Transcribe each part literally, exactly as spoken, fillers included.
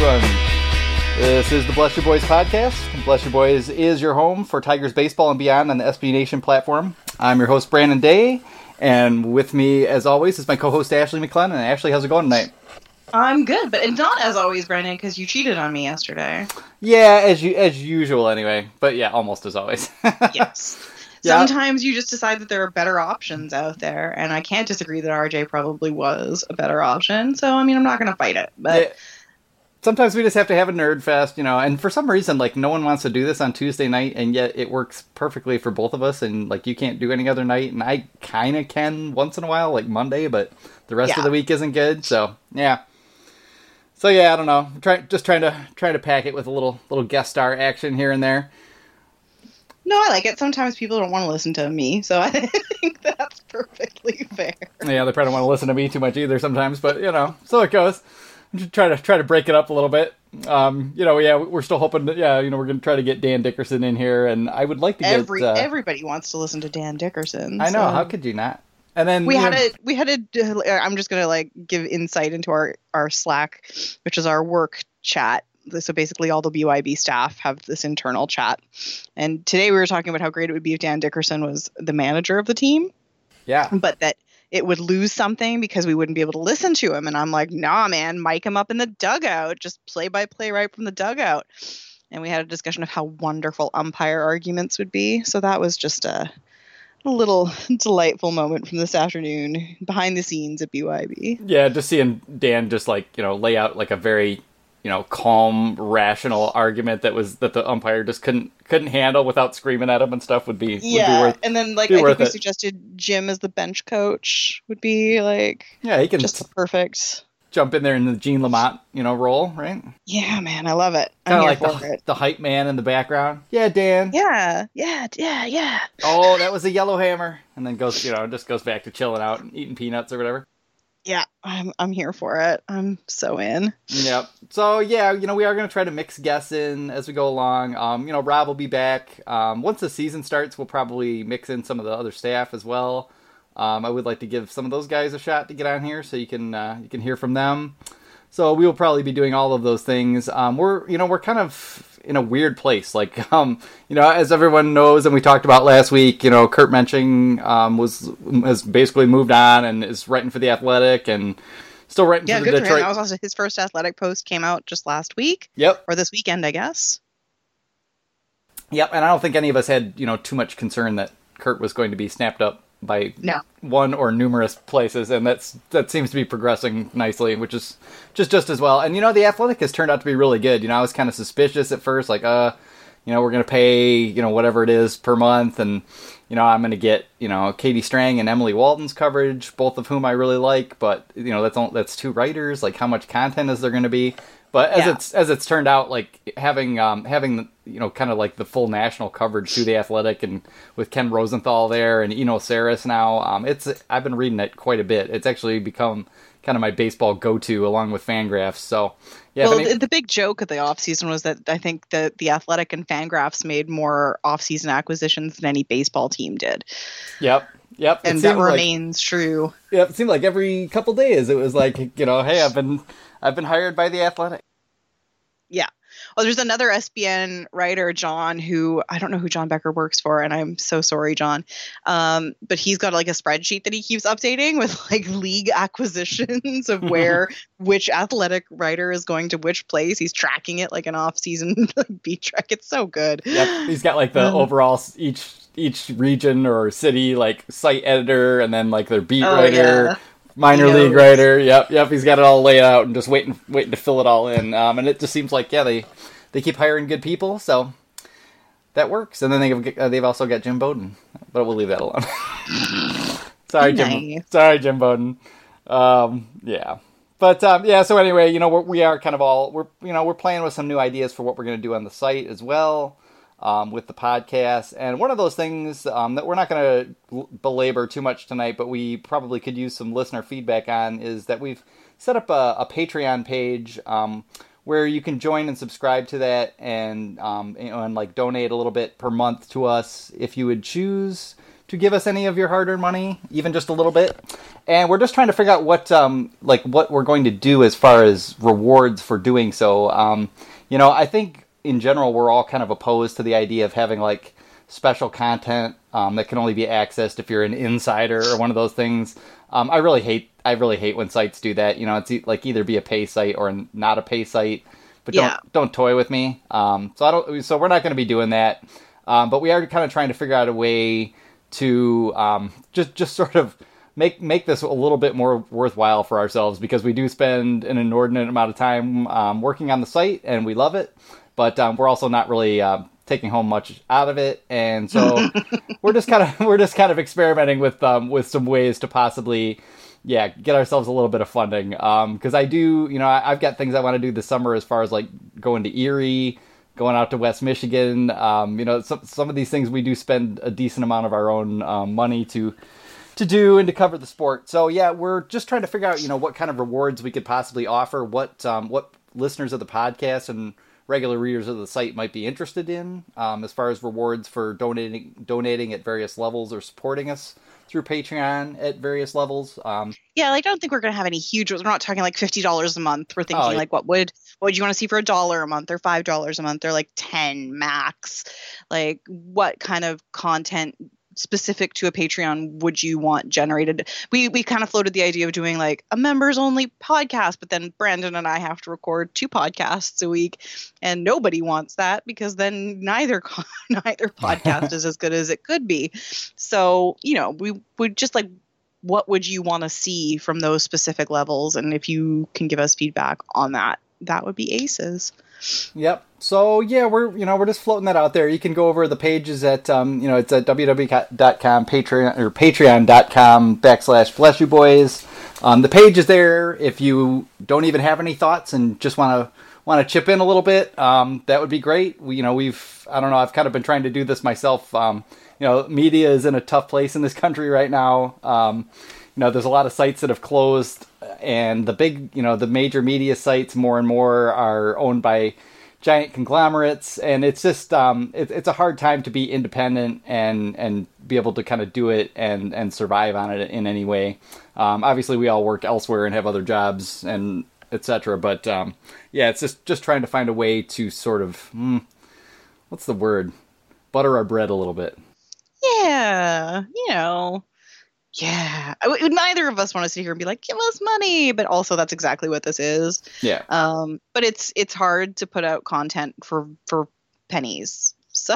everyone. This is the Bless Your Boys podcast. Bless Your Boys is your home for Tigers baseball and beyond on the S B Nation platform. I'm your host, Brandon Day, and with me, as always, is my co-host, Ashley McClellan. And Ashley, how's it going tonight? I'm good, but not as always, Brandon, because you cheated on me yesterday. Yeah, as you as usual, anyway. But yeah, almost as always. Yes. Yeah. Sometimes you just decide that there are better options out there, and I can't disagree that R J probably was a better option. So, I mean, I'm not going to fight it, but... Yeah. Sometimes we just have to have a nerd fest, you know, and for some reason, like, no one wants to do this on Tuesday night, and yet it works perfectly for both of us, and, like, you can't do any other night, and I kind of can once in a while, like Monday, but the rest yeah. of the week isn't good, so, yeah. So, yeah, I don't know. Try, just trying to try to pack it with a little little guest star action here and there. No, I like it. Sometimes people don't want to listen to me, so I think that's perfectly fair. Yeah, they probably don't want to listen to me too much either sometimes, but, you know, so it goes. Just try to try to break it up a little bit. Um, you know, yeah, we're still hoping that, yeah, you know, we're going to try to get Dan Dickerson in here, and I would like to get... Every, uh, everybody wants to listen to Dan Dickerson. I know, so. How could you not? And then we had know, a we had a I'm just going to like give insight into our, our Slack, which is our work chat. So basically all the B Y B staff have this internal chat. And today we were talking about how great it would be if Dan Dickerson was the manager of the team. Yeah. But that it would lose something because we wouldn't be able to listen to him. And I'm like, nah, man, mic him up in the dugout. Just play by play right from the dugout. And we had a discussion of how wonderful umpire arguments would be. So that was just a, a little delightful moment from this afternoon behind the scenes at B Y B. Yeah, just seeing Dan just like, you know, lay out like a very, you know, calm, rational argument that was that the umpire just couldn't couldn't handle without screaming at him and stuff would be yeah. Would be worth, and then like I think we it. suggested Jim as the bench coach would be like yeah, he can just the perfect jump in there in the Gene Lamont, you know, role, right? Yeah, man, I love it. Kind I'm of like for the, it. the hype man in the background. Yeah, Dan. Yeah, yeah, yeah, yeah. Oh, that was a yellow hammer, and then goes, you know, just goes back to chilling out and eating peanuts or whatever. Yeah, I'm I'm here for it. I'm so in. Yep. So, yeah, you know, we are going to try to mix guests in as we go along. Um, you know, Rob will be back. Um, once the season starts, we'll probably mix in some of the other staff as well. Um, I would like to give some of those guys a shot to get on here so you can uh, you can hear from them. So we will probably be doing all of those things. Um, we're, you know, we're kind of in a weird place. Like, um, you know, as everyone knows, and we talked about last week, you know, Kurt Menching um, was has basically moved on and is writing for The Athletic and still writing yeah, for the good Detroit. For him. That was also his first Athletic post came out just last week. Yep. Or this weekend, I guess. Yep, and I don't think any of us had, you know, too much concern that Kurt was going to be snapped up by no. one or numerous places, and that's that seems to be progressing nicely, which is just just as well. And you know, The Athletic has turned out to be really good. You know, I was kind of suspicious at first, like, uh, you know, we're gonna pay, you know, whatever it is per month, and you know, I'm gonna get, you know, Katie Strang and Emily Walton's coverage, both of whom I really like, but you know, that's all, that's two writers. Like, how much content is there gonna be? But as yeah. it's as it's turned out, like having um, having you know kind of like the full national coverage through The Athletic, and with Ken Rosenthal there and Eno Saris now, um, it's I've been reading it quite a bit. It's actually become kind of my baseball go-to along with Fangraphs. So yeah. Well, any- the big joke of the offseason was that I think that The Athletic and Fangraphs made more off-season acquisitions than any baseball team did. Yep. Yep. And that remains like, true. Yep. It seemed like every couple days it was like, you know, hey, I've been I've been hired by The Athletic. Yeah. Well, there's another S B N writer, John, who I don't know who John Becker works for, and I'm so sorry, John. Um, but he's got like a spreadsheet that he keeps updating with like league acquisitions of where which athletic writer is going to which place. He's tracking it like an off-season like beat track. It's so good. Yep. He's got like the um, overall each each region or city like site editor, and then like their beat oh, writer. Yeah. Minor league writer, yep, yep. He's got it all laid out and just waiting, waiting to fill it all in. Um, and it just seems like, yeah, they, they keep hiring good people, so that works. And then they uh, they've also got Jim Bowden, but we'll leave that alone. Sorry, Jim. Nice. Sorry, Jim Bowden. Um, yeah, but um, yeah. So anyway, you know, we're, we are kind of all we're you know we're playing with some new ideas for what we're going to do on the site as well. Um, with the podcast, and one of those things um, that we're not going to belabor too much tonight, but we probably could use some listener feedback on, is that we've set up a, a Patreon page um, where you can join and subscribe to that, and um, you know, and like donate a little bit per month to us if you would choose to give us any of your hard-earned money, even just a little bit. And we're just trying to figure out what um, like what we're going to do as far as rewards for doing so. Um, you know, I think in general we're all kind of opposed to the idea of having like special content um, that can only be accessed if you're an insider or one of those things. Um, I really hate I really hate when sites do that. You know, it's e- like either be a pay site or not a pay site, but don't Yeah. don't toy with me. Um, so I don't. So we're not going to be doing that. Um, but we are kind of trying to figure out a way to um, just just sort of make make this a little bit more worthwhile for ourselves, because we do spend an inordinate amount of time um, working on the site and we love it, but um, we're also not really uh, taking home much out of it, and so we're just kind of we're just kind of experimenting with um, with some ways to possibly yeah get ourselves a little bit of funding, because um, I do you know I, I've got things I want to do this summer as far as like going to Erie, going out to West Michigan. Um, you know, some some of these things we do spend a decent amount of our own um, money to to do and to cover the sport. So yeah, we're just trying to figure out, you know, what kind of rewards we could possibly offer, what um, what listeners of the podcast and regular readers of the site might be interested in, um, as far as rewards for donating donating at various levels or supporting us through Patreon at various levels. Um, Yeah, like, I don't think we're going to have any huge. We're not talking like fifty dollars a month. We're thinking Oh, yeah. like, what would what would you want to see for a dollar a month or five dollars a month or like ten max? Like, what kind of content specific to a Patreon would you want generated? We we kind of floated the idea of doing like a members only podcast, but then Brandon and I have to record two podcasts a week, and nobody wants that because then neither co- neither podcast is as good as it could be. So, you know, we would just like, what would you want to see from those specific levels? And if you can give us feedback on that, that would be aces. Yep. So yeah, we're you know we're just floating that out there. You can go over the pages at um you know it's at w w w dot com patreon or patreon dot com backslash bless you boys. Um, the page is there. If you don't even have any thoughts and just want to want to chip in a little bit, um, that would be great. We you know we've I don't know I've kind of been trying to do this myself. Um, you know, media is in a tough place in this country right now. Um, you know, there's a lot of sites that have closed, and the big, you know, the major media sites more and more are owned by giant conglomerates, and it's just, um, it, it's a hard time to be independent and, and be able to kind of do it and, and survive on it in any way. Um, obviously we all work elsewhere and have other jobs and et cetera, but, um, yeah, it's just, just trying to find a way to sort of, mm, what's the word? Butter our bread a little bit. Yeah, you know. Yeah, I w- neither of us want to sit here and be like, give us money, but also that's exactly what this is. Yeah. Um, but it's it's hard to put out content for for pennies,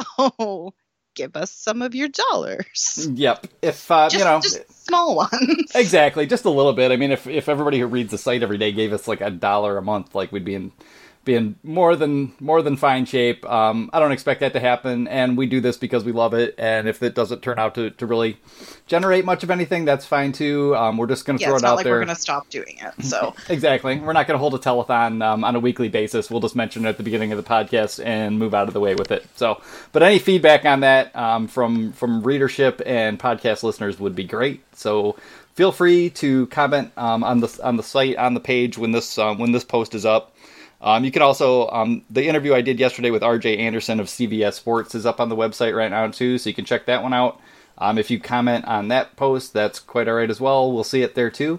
so give us some of your dollars. Yep. If uh, Just, you know, just small ones. exactly, just a little bit. I mean, if if everybody who reads the site every day gave us like a dollar a month, like we'd be in be in more than more than fine shape. Um, I don't expect that to happen, and we do this because we love it. And if it doesn't turn out to, to really generate much of anything, that's fine too. Um, we're just going to Yeah, throw it's it not out like there. we're going to stop doing it. So Exactly. We're not going to hold a telethon um, on a weekly basis. We'll just mention it at the beginning of the podcast and move out of the way with it. So, but any feedback on that um, from from readership and podcast listeners would be great. So feel free to comment um, on the on the site, on the page when this um, when this post is up. Um, you can also, um, the interview I did yesterday with R J Anderson of C B S Sports is up on the website right now too, so you can check that one out. Um, if you comment on that post, that's quite all right as well. We'll see it there too.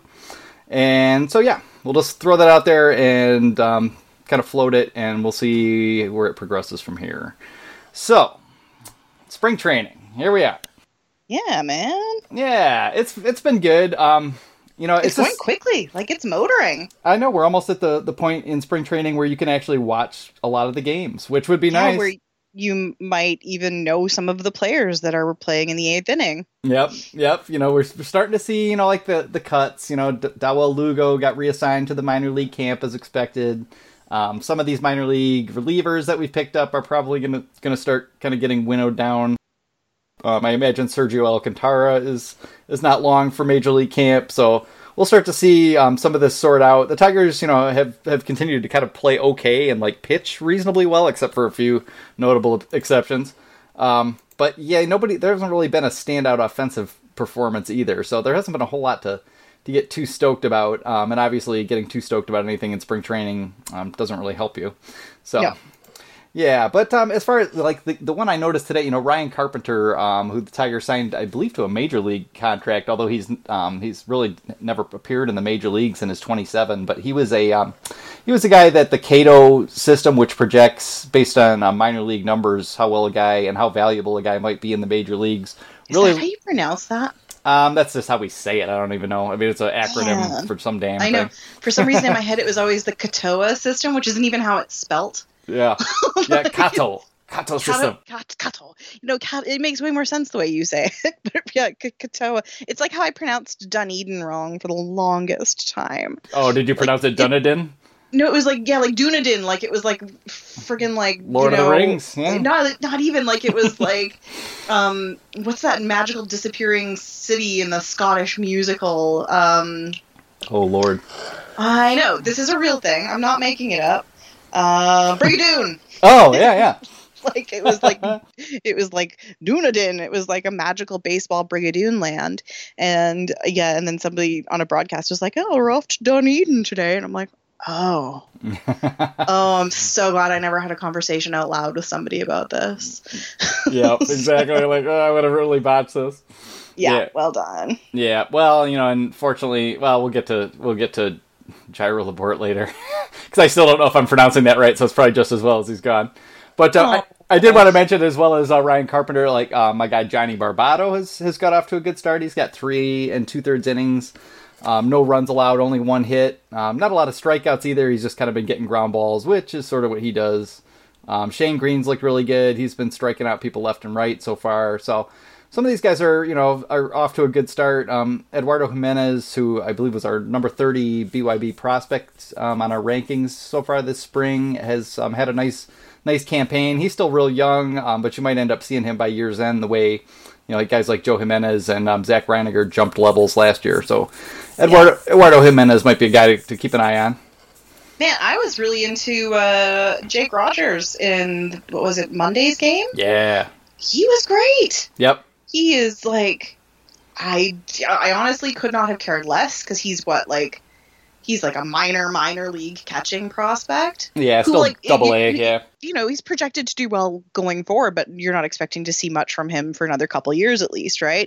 And so yeah, we'll just throw that out there and um, kind of float it, and we'll see where it progresses from here. So, spring training, here we are. yeah, man, Yeah, it's it's been good. Um, you know, it's, it's going just, quickly, like it's motoring. I know we're almost at the, the point in spring training where you can actually watch a lot of the games, which would be Yeah, nice. where you might even know some of the players that are playing in the eighth inning. Yep, yep. You know, we're, we're starting to see, you know, like the, the cuts. You know, D- Dawel Lugo got reassigned to the minor league camp as expected. Um, some of these minor league relievers that we've picked up are probably gonna gonna start kind of getting winnowed down. Um, I imagine Sergio Alcantara is is not long for major league camp, so we'll start to see um, some of this sort out. The Tigers, you know, have, have continued to kind of play okay and like pitch reasonably well, except for a few notable exceptions. Um, but yeah, nobody there hasn't really been a standout offensive performance either, so there hasn't been a whole lot to to get too stoked about. Um, and obviously, getting too stoked about anything in spring training um, doesn't really help you. So. Yeah. Yeah, but um, as far as like the, the one I noticed today, you know, Ryan Carpenter, um, who the Tigers signed, I believe, to a major league contract, although he's um, he's really never appeared in the major leagues and is twenty-seven. But he was a um, he was a guy that the Cato system, which projects based on uh, minor league numbers how well a guy and how valuable a guy might be in the major leagues. Really, is that how you pronounce that? Um, that's just how we say it. I don't even know. I mean, it's an acronym Yeah. for some damn I know. thing. For some reason in my head it was always the Katoa system, which isn't even how it's spelt. Yeah, yeah, Kato, Kato system. Kato, Kato. You know, Kat, it makes way more sense the way you say it. But yeah, K- Katoa. It's like how I pronounced Dunedin wrong for the longest time. Oh, did you pronounce it Dunedin? No, it was like, yeah, like Dunedin. Like, it was like friggin' like, Lord you of know, the Rings. Yeah. Not, not even like it was like, um, what's that magical disappearing city in the Scottish musical? Um, Oh, Lord. I know. This is a real thing. I'm not making it up. Uh, Brigadoon. Oh, yeah, yeah. Like it was like it was like Dunedin. It was like a magical baseball Brigadoon land, and yeah, and then somebody on a broadcast was like, "Oh, we're off to Dunedin today," and I'm like, "Oh, oh, I'm so glad I never had a conversation out loud with somebody about this." Yep, exactly. Like, oh, I would have really botched this. Yeah, Yeah. well done. Yeah, well, you know, unfortunately, well, we'll get to we'll get to Jairo Laporte later because I still don't know if I'm pronouncing that right, so it's probably just as well as he's gone. But uh, Oh. I, I did want to mention, as well as uh, Ryan Carpenter, like uh, my guy Johnny Barbado has has got off to a good start. He's got three and two thirds innings, um, no runs allowed, only one hit, um, not a lot of strikeouts either. He's just kind of been getting ground balls, which is sort of what he does. Um, Shane Green's looked really good. He's been striking out people left and right so far. So some of these guys are, you know, are off to a good start. Um, Eduardo Jimenez, who I believe was our number thirty B Y B prospect um, on our rankings so far this spring, has um, had a nice, nice campaign. He's still real young, um, but you might end up seeing him by year's end the way, you know, like guys like Joe Jimenez and um, Zach Reiniger jumped levels last year. So Eduardo, yeah. Eduardo Jimenez might be a guy to, to keep an eye on. Man, I was really into uh, Jake Rogers in, what was it, Monday's game? Yeah. He was great. Yep. He is like, I, I honestly could not have cared less because he's what, like, he's like a minor, minor league catching prospect. Yeah, who, still like, double A, you, yeah. You know, he's projected to do well going forward, but you're not expecting to see much from him for another couple years at least, right?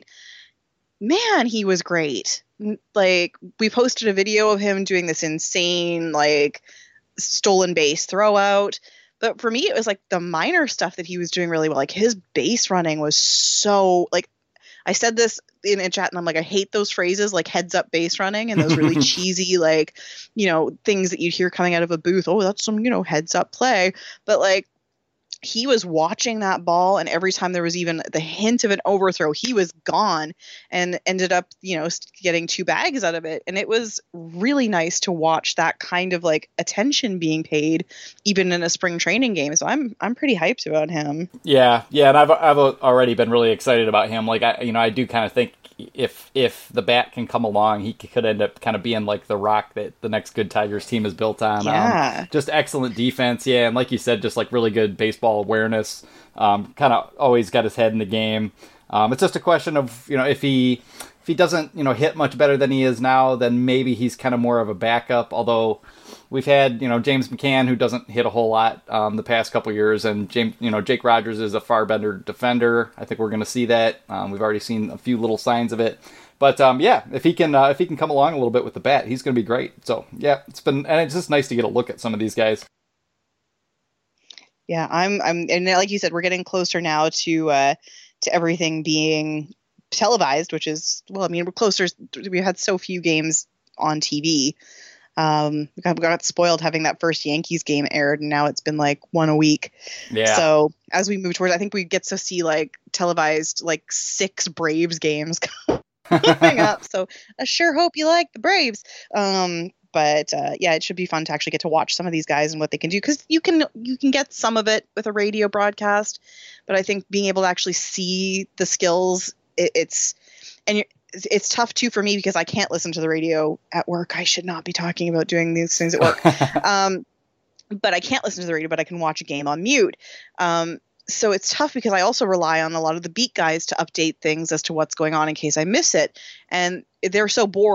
Man, he was great. Like, we posted a video of him doing this insane, like, stolen base throwout. But for me, it was like the minor stuff that he was doing really well. Like, his base running was so, like, I said this in a chat and I'm like, I hate those phrases like heads up base running and those really cheesy, like, you know, things that you'd hear coming out of a booth. Oh, that's some, you know, heads up play. But like, he was watching that ball, and every time there was even the hint of an overthrow, he was gone and ended up, you know, getting two bags out of it. And it was really nice to watch that kind of like attention being paid, even in a spring training game. So I'm I'm pretty hyped about him. Yeah, yeah, and I've I've already been really excited about him. Like I, you know, I do kind of think if if the bat can come along, he could end up kind of being like the rock that the next good Tigers team is built on. Yeah. Um, just excellent defense, yeah, and like you said, just like really good baseball awareness. Um, kind of always got his head in the game. Um, it's just a question of, you know, if he if he doesn't, you know, hit much better than he is now, then maybe he's kind of more of a backup. Although we've had, you know, James McCann, who doesn't hit a whole lot um, the past couple years, and James, you know, Jake Rogers is a far better defender. I think we're going to see that. Um, we've already seen a few little signs of it. But um, yeah, if he can, uh, if he can come along a little bit with the bat, he's going to be great. So yeah, it's been, and it's just nice to get a look at some of these guys. Yeah, I'm, I'm, and like you said, we're getting closer now to, uh, to everything being televised, which is, well, I mean, we're closer. We had so few games on T V. Um, we got, we got spoiled having that first Yankees game aired, and now it's been like one a week. Yeah. So as we move towards, I think we get to see like televised like six Braves games coming up. So I sure hope you like the Braves. Um, But uh, yeah, it should be fun to actually get to watch some of these guys and what they can do, because you can you can get some of it with a radio broadcast, but I think being able to actually see the skills, it, it's and you're, it's tough too for me because I can't listen to the radio at work. I should not be talking about doing these things at work, um, but I can't listen to the radio, but I can watch a game on mute. Um, so it's tough because I also rely on a lot of the beat guys to update things as to what's going on in case I miss it, and they're so bored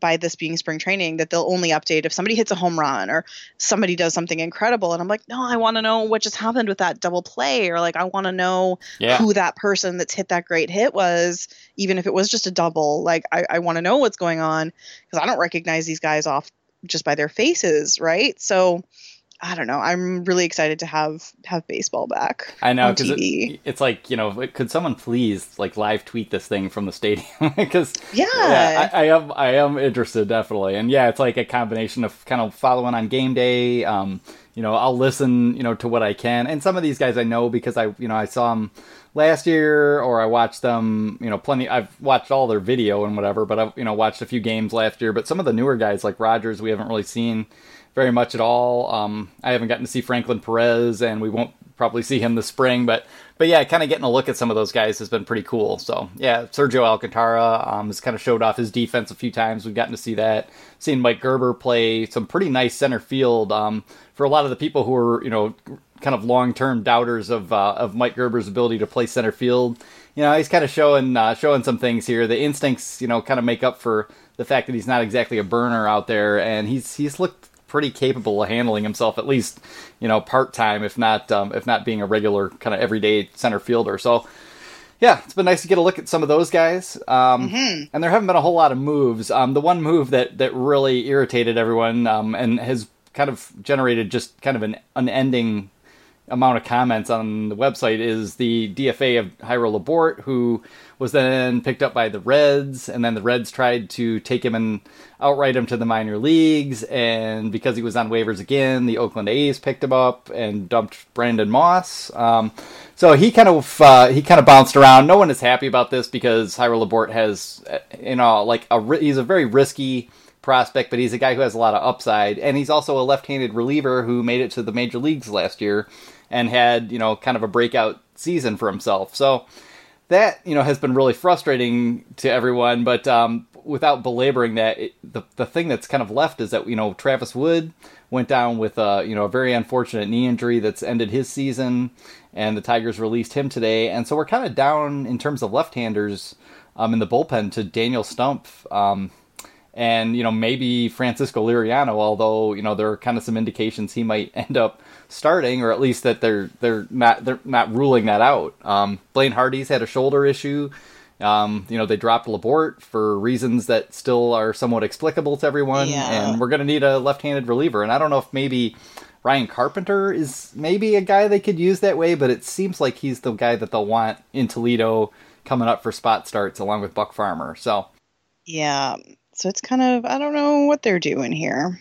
by this being spring training, that they'll only update if somebody hits a home run or somebody does something incredible. And I'm like, no, I want to know what just happened with that double play, or like I want to know yeah. who that person that's hit that great hit was, even if it was just a double. Like I, I want to know what's going on, because I don't recognize these guys off just by their faces, right? So I don't know. I'm really excited to have have baseball back. I know, because it, it's like, you know, could someone please like live tweet this thing from the stadium? Because yeah, yeah I, I am I am interested, definitely. And yeah, it's like a combination of kind of following on game day. Um, you know, I'll listen, you know, to what I can. And some of these guys I know because I, you know, I saw them last year, or I watched them, you know, plenty. I've watched all their video and whatever, but I've, you know, watched a few games last year. But some of the newer guys like Rogers, we haven't really seen very much at all. Um, I haven't gotten to see Franklin Perez, and we won't probably see him this spring. But, but yeah, kind of getting a look at some of those guys has been pretty cool. So yeah, Sergio Alcantara um, has kind of showed off his defense a few times. We've gotten to see that. Seen Mike Gerber play some pretty nice center field. Um, for a lot of the people who are, you know, kind of long-term doubters of uh, of Mike Gerber's ability to play center field, you know, he's kind of showing uh, showing some things here. The instincts, you know, kind of make up for the fact that he's not exactly a burner out there, and he's he's looked pretty capable of handling himself, at least, you know, part-time, if not um, if not being a regular kind of everyday center fielder. So yeah, it's been nice to get a look at some of those guys. Um, mm-hmm. And there haven't been a whole lot of moves. Um, the one move that, that really irritated everyone um, and has kind of generated just kind of an unending amount of comments on the website is the D F A of Jairo Laborde, who was then picked up by the Reds, and then the Reds tried to take him and outright him to the minor leagues, and because he was on waivers again, the Oakland A's picked him up and dumped Brandon Moss. Um, so he kind of uh, he kind of bounced around. No one is happy about this because Jairo Laborde has, you know, like a he's a very risky prospect, but he's a guy who has a lot of upside, and he's also a left-handed reliever who made it to the major leagues last year and had, you know, kind of a breakout season for himself. So that, you know, has been really frustrating to everyone, but um, without belaboring that, it, the the thing that's kind of left is that, you know, Travis Wood went down with a, you know, a very unfortunate knee injury that's ended his season, and the Tigers released him today, and so we're kind of down in terms of left-handers um, in the bullpen to Daniel Stumpf, um, and, you know, maybe Francisco Liriano, although, you know, there are kind of some indications he might end up starting, or at least that they're they're not they're not ruling that out. Um, Blaine Hardy's had a shoulder issue. Um, you know, they dropped Laborde for reasons that still are somewhat explicable to everyone, yeah. and we're going to need a left-handed reliever. And I don't know if maybe Ryan Carpenter is maybe a guy they could use that way, but it seems like he's the guy that they'll want in Toledo coming up for spot starts along with Buck Farmer. So yeah. So it's kind of, I don't know what they're doing here.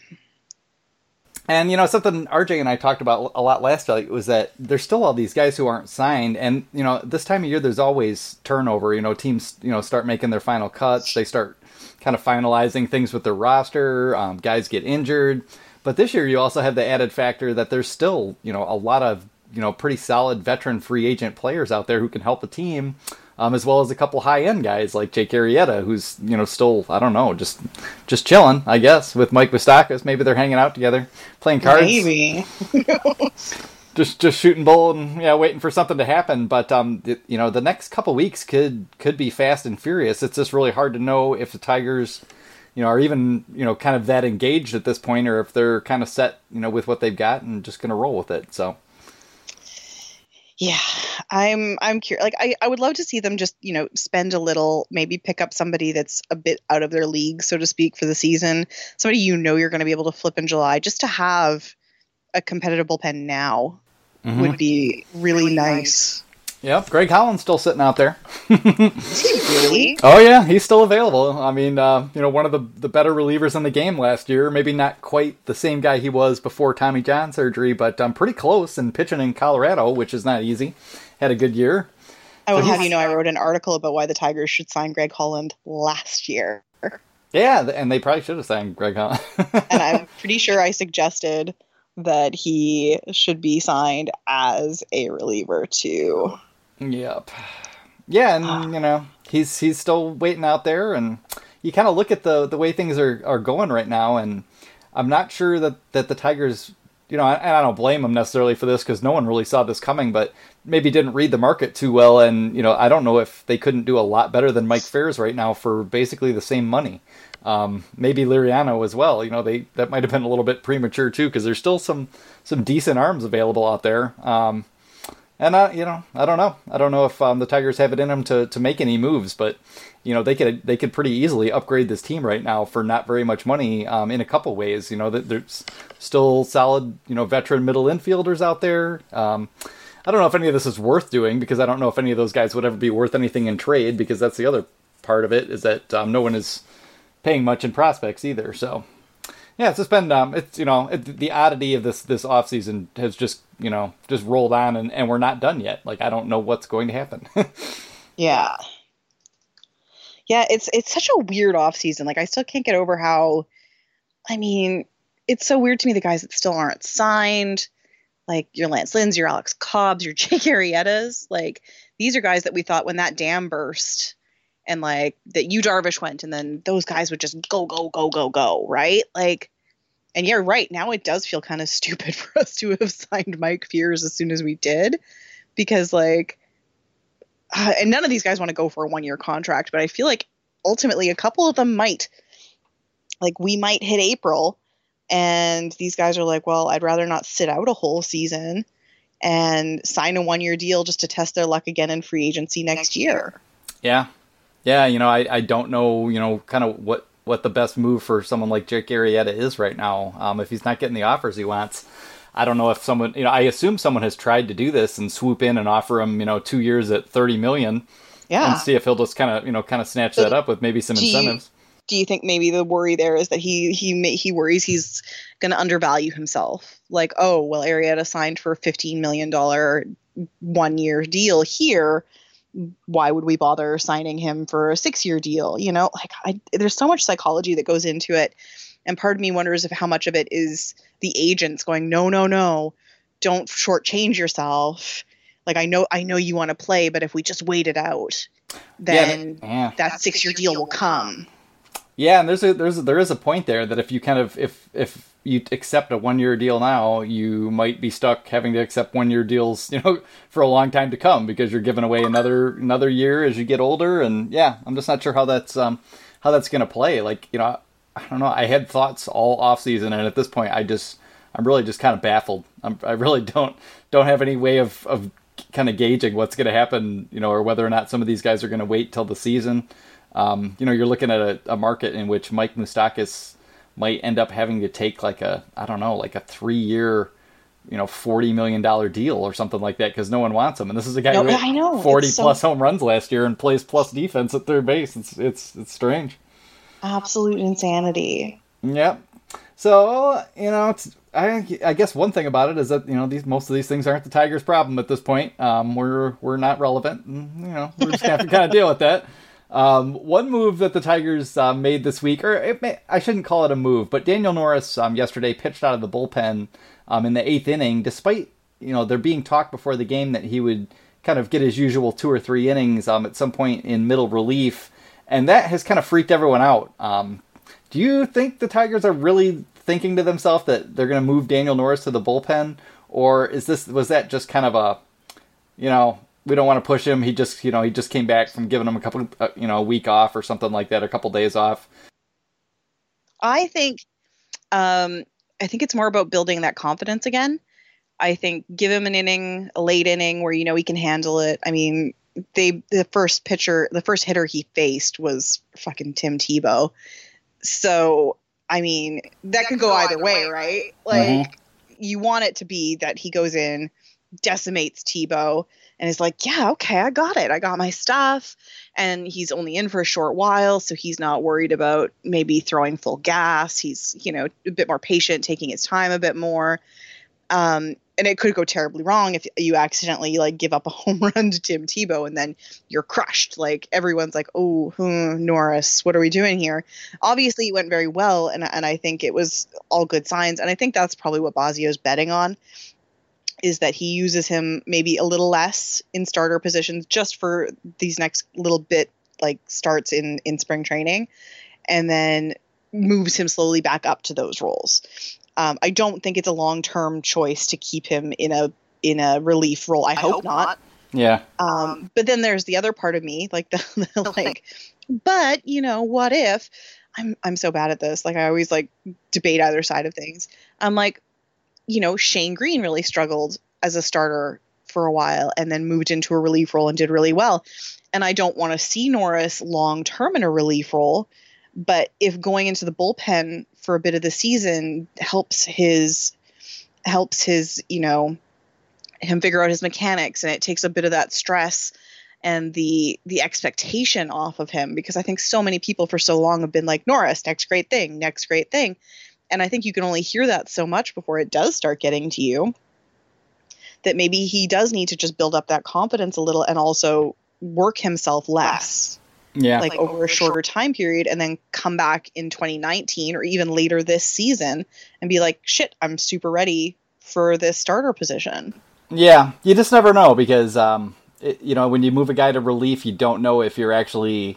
And, you know, something R J and I talked about a lot last week was that there's still all these guys who aren't signed. And, you know, this time of year, there's always turnover. You know, teams, you know, start making their final cuts. They start kind of finalizing things with their roster. Um, guys get injured. But this year, you also have the added factor that there's still, you know, a lot of, you know, pretty solid veteran free agent players out there who can help a team. Um, as well as a couple high-end guys like Jake Arrieta, who's, you know, still, I don't know, just just chilling, I guess, with Mike Moustakas. Maybe they're hanging out together, playing cards. Maybe. just just shooting bull and, yeah, waiting for something to happen. But, um, it, you know, the next couple weeks could, could be fast and furious. It's just really hard to know if the Tigers, you know, are even, you know, kind of that engaged at this point, or if they're kind of set, you know, with what they've got and just going to roll with it, so... Yeah, I'm I'm curious. Like, I, I would love to see them just, you know, spend a little, maybe pick up somebody that's a bit out of their league, so to speak, for the season. Somebody you know you're going to be able to flip in July, just to have a competitive bullpen now mm-hmm. would be really, really nice. nice. Yep, Greg Holland's still sitting out there. Is he really? Oh yeah, he's still available. I mean, uh, you know, one of the the better relievers in the game last year. Maybe not quite the same guy he was before Tommy John surgery, but um, pretty close, and pitching in Colorado, which is not easy. Had a good year. I will so have you know, I wrote an article about why the Tigers should sign Greg Holland last year. Yeah, and they probably should have signed Greg Holland. And I'm pretty sure I suggested that he should be signed as a reliever too. Yep. Yeah, and, you know, he's he's still waiting out there, and you kind of look at the, the way things are, are going right now, and I'm not sure that, that the Tigers, you know, and I don't blame them necessarily for this because no one really saw this coming, but maybe didn't read the market too well, and, you know, I don't know if they couldn't do a lot better than Mike Ferris right now for basically the same money. Um, maybe Liriano as well. You know, they that might have been a little bit premature too, because there's still some some decent arms available out there. Um, and uh, you know, I don't know. I don't know if um, the Tigers have it in them to, to make any moves, but you know, they could they could pretty easily upgrade this team right now for not very much money. Um, in a couple ways, you know, that there's still solid, you know, veteran middle infielders out there. Um, I don't know if any of this is worth doing, because I don't know if any of those guys would ever be worth anything in trade, because that's the other part of it, is that um, no one is paying much in prospects either. So yeah, it's just been um, it's you know it, the oddity of this this offseason has just you know just rolled on, and, and we're not done yet. Like, I don't know what's going to happen. yeah, yeah, it's it's such a weird offseason. Like, I still can't get over how, I mean, it's so weird to me, the guys that still aren't signed, like your Lance Lynn's, your Alex Cobbs, your Jake Arrietas. Like, these are guys that we thought when that dam burst, and like that Yu Darvish went, and then those guys would just go, go, go, go, go, right? Like, and you're right. Now it does feel kind of stupid for us to have signed Mike Fiers as soon as we did, because like, uh, and none of these guys want to go for a one year contract, but I feel like ultimately a couple of them might. Like, we might hit April, and these guys are like, well, I'd rather not sit out a whole season and sign a one year deal just to test their luck again in free agency next year. Yeah. Yeah, you know, I, I don't know, you know, kind of what, what the best move for someone like Jake Arrieta is right now. Um, if he's not getting the offers he wants, I don't know if someone, you know, I assume someone has tried to do this and swoop in and offer him, you know, two years at thirty million dollars. Yeah. And see if he'll just kind of, you know, kind of snatch that up with maybe some do incentives. You, do you think maybe the worry there is that he he he worries he's going to undervalue himself? Like, oh, well, Arrieta signed for a fifteen million dollars one-year deal here. Why would we bother signing him for a six-year deal? You know, like, I, there's so much psychology that goes into it. And part of me wonders if how much of it is the agents going, no, no, no, don't shortchange yourself. Like, I know, I know you want to play, but if we just wait it out, then yeah, yeah. that six-year deal will come. Yeah, and there's a there's a, there is a point there that if you kind of if if you accept a one year deal now, you might be stuck having to accept one year deals, you know, for a long time to come, because you're giving away another another year as you get older. And yeah, I'm just not sure how that's um how that's gonna play. Like, you know, I don't know. I had thoughts all off season, and at this point, I just I'm really just kind of baffled. I'm, I really don't don't have any way of of kind of gauging what's going to happen, you know, or whether or not some of these guys are going to wait till the season. Um, you know, you're looking at a, a market in which Mike Moustakas might end up having to take like a, I don't know, like a three-year, you know, forty million dollars deal or something like that, because no one wants him. And this is a guy no, who I know. hit forty so... plus home runs last year and plays plus defense at third base. It's it's it's strange. Absolute insanity. Yep. So, you know, it's, I I guess one thing about it is that, you know, these most of these things aren't the Tigers' problem at this point. Um, we're we're not relevant, and, you know, we're just gonna have to kind of deal with that. Um, one move that the Tigers uh, made this week, or it may, I shouldn't call it a move, but Daniel Norris um, yesterday pitched out of the bullpen um, in the eighth inning, despite, you know, there being talk before the game that he would kind of get his usual two or three innings um, at some point in middle relief, and that has kind of freaked everyone out. Um, do you think the Tigers are really thinking to themselves that they're going to move Daniel Norris to the bullpen, or is this was that just kind of a, you know, we don't want to push him. He just, you know, he just came back from giving him a couple, uh, you know, a week off or something like that, a couple days off. I think, um, I think it's more about building that confidence again. I think give him an inning, a late inning where, you know, he can handle it. I mean, they, the first pitcher, the first hitter he faced was fucking Tim Tebow. So, I mean, that could go either way, right? Like, mm-hmm. You want it to be that he goes in, decimates Tebow, and is like, yeah, okay, I got it. I got my stuff. And he's only in for a short while, so he's not worried about maybe throwing full gas. He's, you know, a bit more patient, taking his time a bit more. Um, and it could go terribly wrong if you accidentally, like, give up a home run to Tim Tebow and then you're crushed. Like, everyone's like, oh, hmm, Norris, what are we doing here? Obviously, it went very well, and, and I think it was all good signs. And I think that's probably what Bosio's betting on, is that he uses him maybe a little less in starter positions just for these next little bit, like, starts in, in spring training, and then moves him slowly back up to those roles. Um, I don't think it's a long-term choice to keep him in a in a relief role. I, I hope, hope not. not. Yeah. Um, but then there's the other part of me, like the, the like, but, you know, what if? I'm I'm so bad at this. Like I always like debate either side of things. I'm like, you know, Shane Green really struggled as a starter for a while and then moved into a relief role and did really well. And I don't want to see Norris long term in a relief role, but if going into the bullpen for a bit of the season helps his helps his, you know, him figure out his mechanics, and it takes a bit of that stress and the the expectation off of him, because I think so many people for so long have been like, Norris, next great thing, next great thing. And I think you can only hear that so much before it does start getting to you, that maybe he does need to just build up that confidence a little and also work himself less. Yeah. Like over a shorter time period, and then come back in twenty nineteen or even later this season and be like, shit, I'm super ready for this starter position. Yeah, you just never know, because, um, it, you know, when you move a guy to relief, you don't know if you're actually,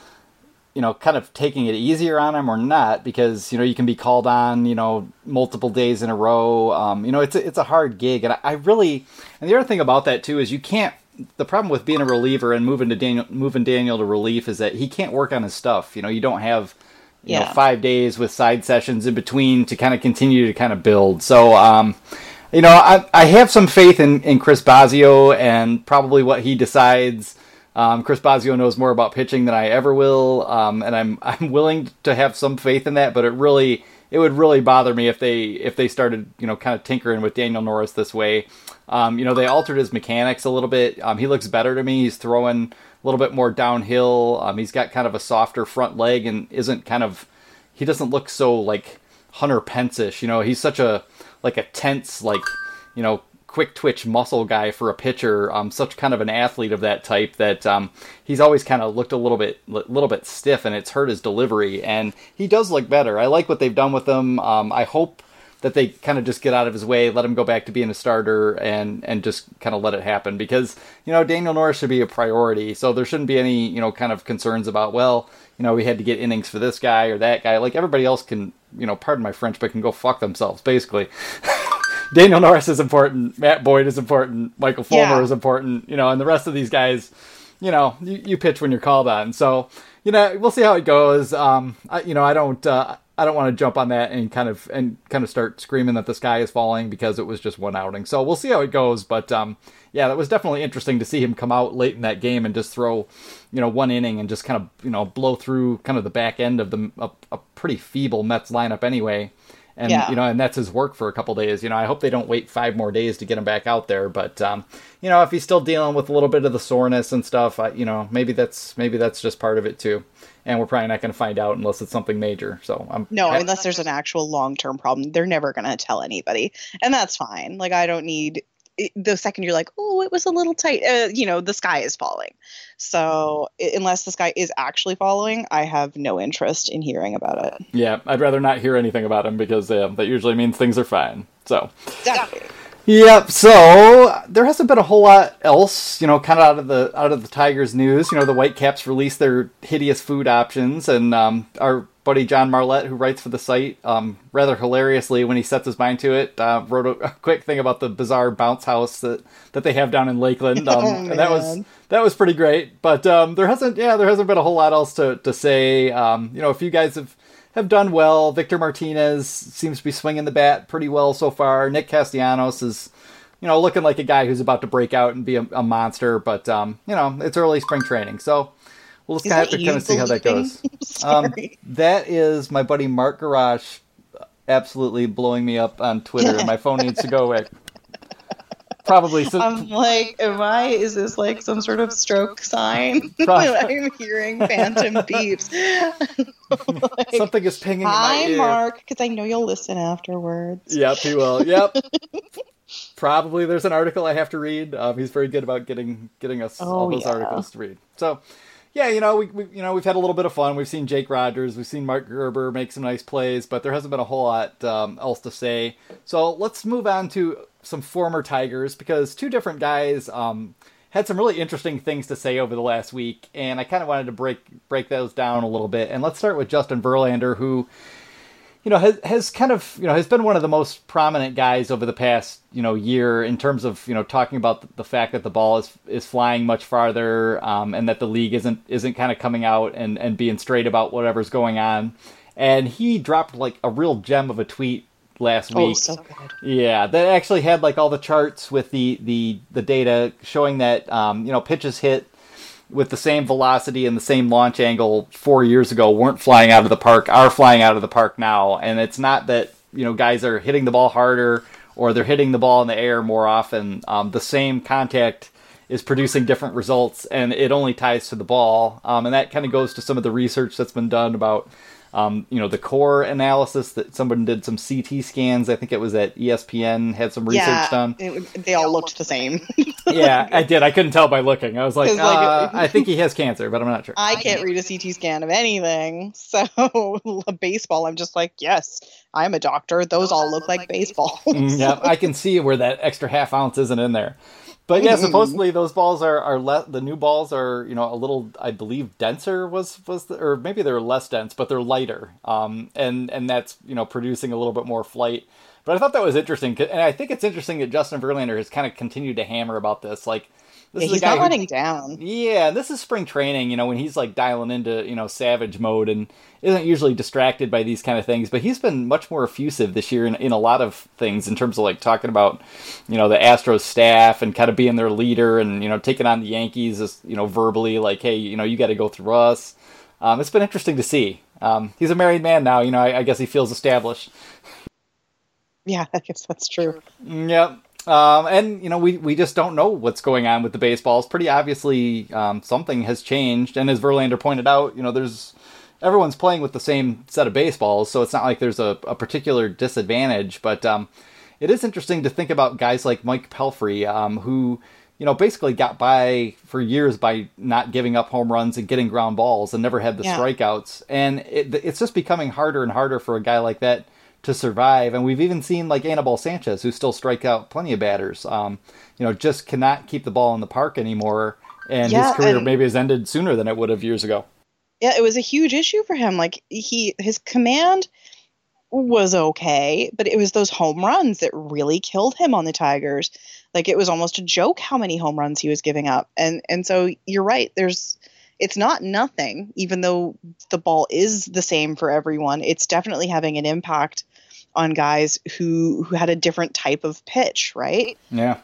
you know, kind of taking it easier on him or not, because, you know, you can be called on, you know, multiple days in a row. Um, you know, it's a, it's a hard gig. And I, I really, and the other thing about that too is you can't, the problem with being a reliever and moving to Daniel, moving Daniel to relief is that he can't work on his stuff. You know, you don't have, you Yeah. know, five days with side sessions in between to kind of continue to kind of build. So, um, you know, I, I have some faith in, in Chris Bosio and probably what he decides. Um, Chris Bosio knows more about pitching than I ever will, um, and I'm I'm willing to have some faith in that. But it really it would really bother me if they if they started, you know, kind of tinkering with Daniel Norris this way. Um, you know, they altered his mechanics a little bit. Um, he looks better to me. He's throwing a little bit more downhill. Um, he's got kind of a softer front leg and isn't kind of he doesn't look so like Hunter Pence-ish. You know, he's such a like a tense, like, you know, quick twitch muscle guy for a pitcher, um, such kind of an athlete of that type that um, he's always kind of looked a little bit, little bit stiff, and it's hurt his delivery. And he does look better. I like what they've done with him. Um, I hope that they kind of just get out of his way, let him go back to being a starter, and and just kind of let it happen, because, you know, Daniel Norris should be a priority. So there shouldn't be any, you know, kind of concerns about, well, you know, we had to get innings for this guy or that guy. Like, everybody else can, you know, pardon my French, but can go fuck themselves, basically. Daniel Norris is important. Matt Boyd is important. Michael Fulmer Yeah. is important. You know, and the rest of these guys, you know, you, you pitch when you're called on. So, you know, we'll see how it goes. Um, I, you know, I don't, uh, I don't want to jump on that and kind of and kind of start screaming that the sky is falling because it was just one outing. So we'll see how it goes. But um, yeah, that was definitely interesting to see him come out late in that game and just throw, you know, one inning and just kind of, you know, blow through kind of the back end of the a, a pretty feeble Mets lineup anyway. And, Yeah. you know, and that's his work for a couple days. You know, I hope they don't wait five more days to get him back out there. But, um, you know, if he's still dealing with a little bit of the soreness and stuff, I, you know, maybe that's maybe that's just part of it too. And we're probably not going to find out unless it's something major. So I'm No, unless there's an actual long-term problem, they're never going to tell anybody. And that's fine. Like, I don't need it- the second you're like, oh, it was a little tight, uh, you know, the sky is falling. So i- unless the sky is actually falling, I have no interest in hearing about it. Yeah, I'd rather not hear anything about him because uh, that usually means things are fine. So, Exactly. yep. So there hasn't been a whole lot else, you know, kind of out of the out of the Tigers news. You know, the Whitecaps released their hideous food options, and um, our buddy John Marlette, who writes for the site, um, rather hilariously when he sets his mind to it, uh, wrote a, a quick thing about the bizarre bounce house that, that they have down in Lakeland, um, Oh, and that was man. that was pretty great. But um, there hasn't, yeah, there hasn't been a whole lot else to to say. Um, you know, a few guys have. have done well. Victor Martinez seems to be swinging the bat pretty well so far. Nick Castellanos is, you know, looking like a guy who's about to break out and be a, a monster. But, um, you know, it's early spring training. So we'll just Is kind of have that to you kind of see how that bleeping? goes. Um, Sorry. that is my buddy Mark Garage absolutely blowing me up on Twitter. And my phone needs to go away. Probably. So, I'm like, am I, is this like some sort of stroke sign? Probably. I'm hearing phantom beeps. Like, something is pinging hi, in my ear. Mark, because I know you'll listen afterwards. Yep, he will. Yep. Probably there's an article I have to read. Um, he's very good about getting getting us Oh, all those yeah. articles to read. So, yeah, you know, we, we you know we've had a little bit of fun. We've seen Jake Rogers, we've seen Mark Gerber make some nice plays, but there hasn't been a whole lot um, else to say. So let's move on to some former Tigers, because two different guys um, had some really interesting things to say over the last week, and I kind of wanted to break break those down a little bit. And let's start with Justin Verlander, who, you know, has, has kind of, you know, has been one of the most prominent guys over the past, you know, year in terms of, you know, talking about the, the fact that the ball is is flying much farther, um, and that the league isn't isn't kind of coming out and, and being straight about whatever's going on. And he dropped like a real gem of a tweet last week. Oh, so good. Yeah, that actually had like all the charts with the, the, the data showing that, um, you know, pitches hit with the same velocity and the same launch angle four years ago weren't flying out of the park, are flying out of the park now. And it's not that, you know, guys are hitting the ball harder or they're hitting the ball in the air more often. Um, the same contact is producing different results, and it only ties to the ball. Um, and that kind of goes to some of the research that's been done about, um, you know, the core analysis that someone did some C T scans. I think it was at E S P N, had some research yeah, done. It, they all looked the same. Yeah, I did. I couldn't tell by looking. I was like, It's like- uh, I think he has cancer, but I'm not sure. I can't read a C T scan of anything. So baseball, I'm just like, yes, I'm a doctor. Those all look like baseball. Mm, yeah, I can see where that extra half ounce isn't in there. But yeah, supposedly those balls are are le- the new balls are, you know, a little, I believe, denser was was the, or maybe they're less dense, but they're lighter. Um, and and that's, you know, producing a little bit more flight. But I thought that was interesting, and I think it's interesting that Justin Verlander has kind of continued to hammer about this. Like, this Yeah, is a he's guy not who- letting down. Yeah, this is spring training, you know, when he's like dialing into, you know, savage mode and isn't usually distracted by these kind of things. But he's been much more effusive this year in, in a lot of things in terms of like talking about, you know, the Astros staff and kind of being their leader and, you know, taking on the Yankees, as, you know, verbally like, hey, you know, you got to go through us. Um, it's been interesting to see. Um, he's a married man now, you know, I, I guess he feels established. Yeah, I guess that's true. Yep. Um, and, you know, we, we just don't know what's going on with the baseballs. Pretty obviously, um, something has changed. And as Verlander pointed out, you know, there's everyone's playing with the same set of baseballs, so it's not like there's a, a particular disadvantage. But um, it is interesting to think about guys like Mike Pelfrey, um, who, you know, basically got by for years by not giving up home runs and getting ground balls and never had the Yeah. strikeouts. And it, it's just becoming harder and harder for a guy like that to survive. And we've even seen like Anibal Sanchez, who still strike out plenty of batters, um, you know, just cannot keep the ball in the park anymore. And Yeah, his career and- maybe has ended sooner than it would have years ago. Yeah, it was a huge issue for him. Like he, his command was okay, but it was those home runs that really killed him on the Tigers. Like it was almost a joke how many home runs he was giving up. And and so you're right. There's, it's not nothing, even though the ball is the same for everyone. It's definitely having an impact on guys who who had a different type of pitch, right? Yeah.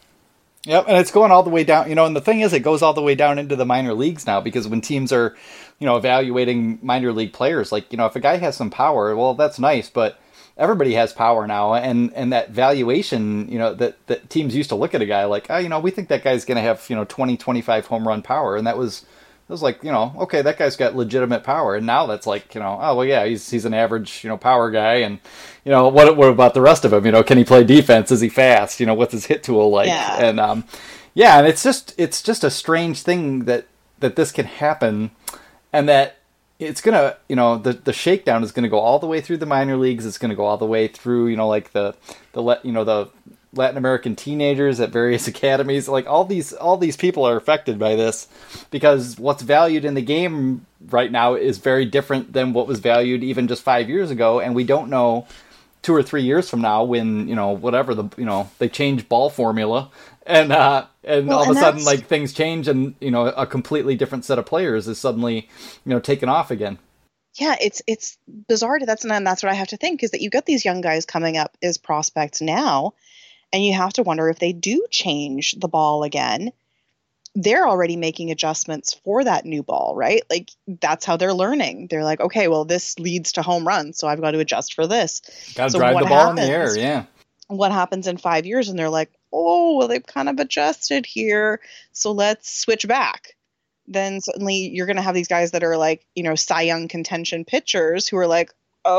Yep, and it's going all the way down, you know, and the thing is, it goes all the way down into the minor leagues now, because when teams are, you know, evaluating minor league players, like, you know, if a guy has some power, well, that's nice, but everybody has power now, and, and that valuation, you know, that, that teams used to look at a guy like, oh, you know, we think that guy's going to have, you know, twenty, twenty-five home run power, and that was, it was like, you know, okay, that guy's got legitimate power, and now that's like, you know, oh, well, yeah, he's he's an average, you know, power guy, and, you know, what what about the rest of him? You know, can he play defense? Is he fast? You know, what's his hit tool like? Yeah. And, um, yeah, and it's just, it's just a strange thing that, that this can happen, and that it's going to, you know, the, the shakedown is going to go all the way through the minor leagues, it's going to go all the way through, you know, like the, the, you know, the Latin American teenagers at various academies, like all these all these people are affected by this, because what's valued in the game right now is very different than what was valued even just five years ago, and we don't know two or three years from now when, you know, whatever the, you know, they change ball formula and uh and Well, all of and a sudden that's- like things change and, you know, a completely different set of players is suddenly, you know, taken off again. Yeah, it's it's bizarre. To, that's and that's what I have to think, is that you got these young guys coming up as prospects now, and you have to wonder if they do change the ball again. They're already making adjustments for that new ball, right? Like that's how they're learning. They're like, okay, well, this leads to home runs, so I've got to adjust for this. Got to So drive what the ball in the happens- air, yeah. What happens in five years? And they're like, oh, well, they've kind of adjusted here, so let's switch back. Then suddenly you're going to have these guys that are like, you know, Cy Young contention pitchers who are like,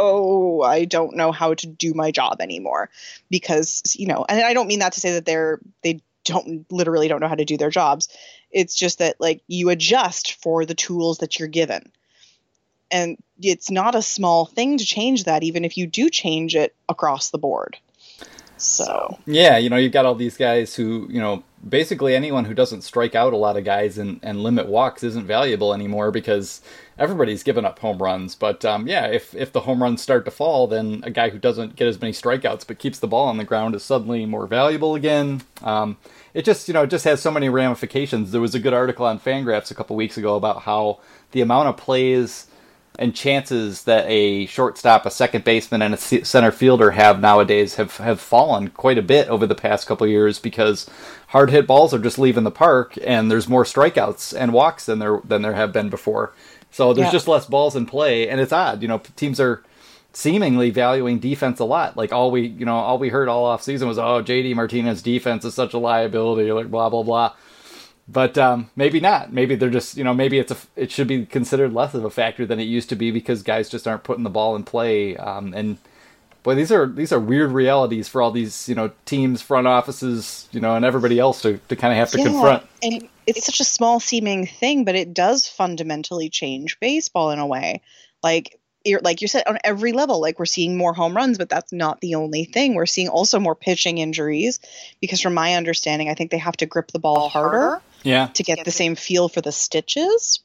oh, I don't know how to do my job anymore, because, you know, and I don't mean that to say that they're, they don't literally don't know how to do their jobs. It's just that like you adjust for the tools that you're given. And it's not a small thing to change that, even if you do change it across the board. So Yeah, you know, you've got all these guys who, you know, basically anyone who doesn't strike out a lot of guys and, and limit walks isn't valuable anymore because everybody's given up home runs. But um, yeah, if, if the home runs start to fall, then a guy who doesn't get as many strikeouts but keeps the ball on the ground is suddenly more valuable again. Um, it just, you know, it just has so many ramifications. There was a good article on Fangraphs a couple weeks ago about how the amount of plays and chances that a shortstop, a second baseman, and a center fielder have nowadays have, have fallen quite a bit over the past couple of years because hard hit balls are just leaving the park, and there's more strikeouts and walks than there than there have been before. So there's yeah. just less balls in play, and it's odd. You know, teams are seemingly valuing defense a lot. Like all we, you know, all we heard all off season was, "Oh, J D Martinez's defense is such a liability," like blah blah blah. But um, maybe not. Maybe they're just, you know, maybe it's a, it should be considered less of a factor than it used to be because guys just aren't putting the ball in play. Um, and boy, these are these are weird realities for all these, you know, teams, front offices, you know, and everybody else to, to kind of have to yeah, confront. And it's such a small seeming thing, but it does fundamentally change baseball in a way. Like you're, like you said, on every level, like we're seeing more home runs, but that's not the only thing. We're seeing also more pitching injuries because from my understanding, I think they have to grip the ball harder. Yeah. To get the same feel for the stitches.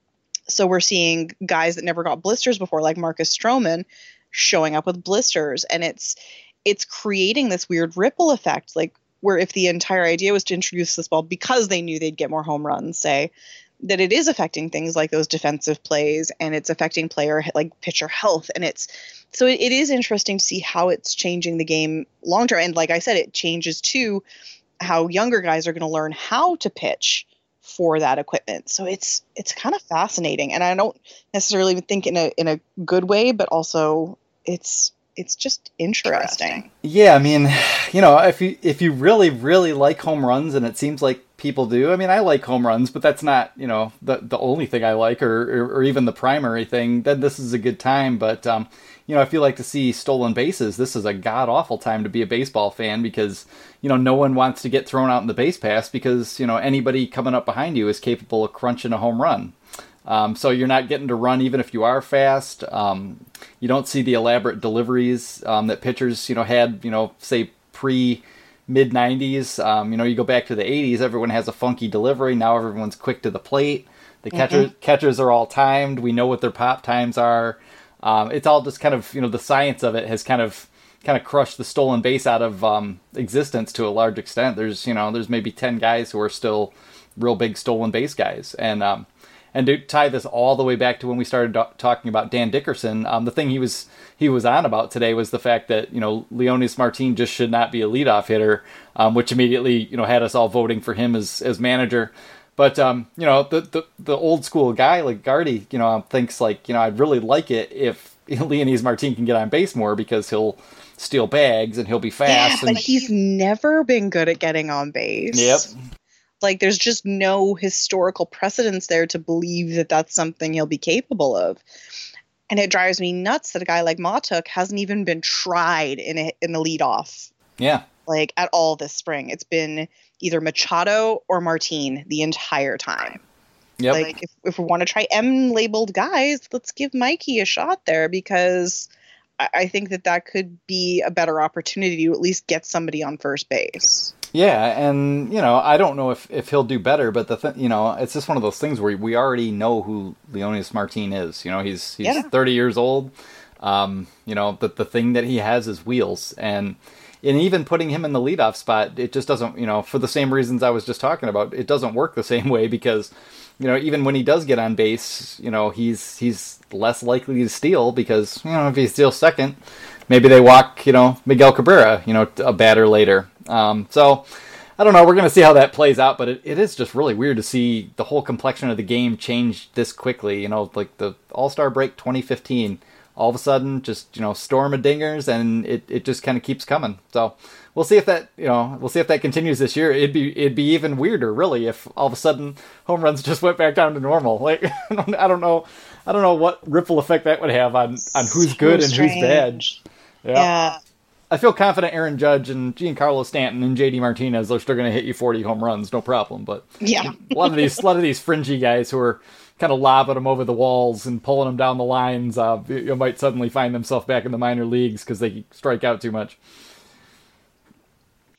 So we're seeing guys that never got blisters before, like Marcus Stroman, showing up with blisters. And it's it's creating this weird ripple effect, like where if the entire idea was to introduce this ball because they knew they'd get more home runs, say, that it is affecting things like those defensive plays and it's affecting player like pitcher health. And it's so it, it is interesting to see how it's changing the game long term. And like I said, it changes too how younger guys are going to learn how to pitch for that equipment. So it's it's kind of fascinating, and I don't necessarily think in a in a good way, but also it's it's just interesting. Yeah, I mean, you know, if you if you really really like home runs, and it seems like people do. I mean, I like home runs, but that's not, you know, the the only thing I like, or or, or even the primary thing. Then this is a good time, but um, you know, if you like to see stolen bases, this is a god awful time to be a baseball fan because, you know, no one wants to get thrown out in the base pass because, you know, anybody coming up behind you is capable of crunching a home run. Um, so you're not getting to run even if you are fast. Um, you don't see the elaborate deliveries um, that pitchers, you know, had, you know, say pre mid nineties. Um, you know, you go back to the eighties, everyone has a funky delivery. Now everyone's quick to the plate. The mm-hmm. catchers catchers are all timed. We know what their pop times are. Um, it's all just kind of, you know, the science of it has kind of kind of crushed the stolen base out of um, existence to a large extent. There's, you know, there's maybe ten guys who are still real big stolen base guys. And um, and to tie this all the way back to when we started do- talking about Dan Dickerson, um, the thing he was he was on about today was the fact that, you know, Leonys Martin just should not be a leadoff hitter, um, which immediately, you know, had us all voting for him as as manager. But, um, you know, the, the the old school guy like Gardy, you know, thinks like, you know, I'd really like it if Leonys Martin can get on base more because he'll steal bags and he'll be fast. Yeah, and but he's never been good at getting on base. Yep. Like, there's just no historical precedence there to believe that that's something he'll be capable of. And it drives me nuts that a guy like Matuk hasn't even been tried in a, in the leadoff. Yeah. Like, at all this spring. It's been either Machado or Martin the entire time. Yep. Like, if, if we want to try M-labeled guys, let's give Mikey a shot there because I, I think that that could be a better opportunity to at least get somebody on first base. Yeah, and, you know, I don't know if, if he'll do better, but, the th- you know, it's just one of those things where we already know who Leonys Martin is. You know, he's he's yeah. thirty years old. Um, you know, the, the thing that he has is wheels. And... And even putting him in the leadoff spot, it just doesn't, you know, for the same reasons I was just talking about, it doesn't work the same way because, you know, even when he does get on base, you know, he's he's less likely to steal because, you know, if he steals second, maybe they walk, you know, Miguel Cabrera, you know, a batter later. Um, so, I don't know, we're going to see how that plays out, but it, it is just really weird to see the whole complexion of the game change this quickly. You know, like the All-Star break twenty fifteen, all of a sudden, just, you know, storm of dingers, and it, it just kind of keeps coming. So we'll see if that, you know, we'll see if that continues this year. It'd be it'd be even weirder, really, if all of a sudden home runs just went back down to normal. Like, I don't, I don't know, I don't know what ripple effect that would have on, on who's so good and strange. Who's bad. Yeah. yeah. I feel confident Aaron Judge and Giancarlo Stanton and J D Martinez are still going to hit you forty home runs, no problem. But yeah. a lot of these, a lot of these fringy guys who are kind of lobbing them over the walls and pulling them down the lines, uh, you might suddenly find themselves back in the minor leagues because they strike out too much.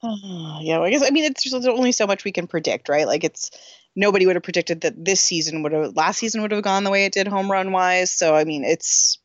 Yeah, well, I guess I mean it's just there's only so much we can predict, right? Like it's nobody would have predicted that this season would have last season would have gone the way it did home run wise. So I mean it's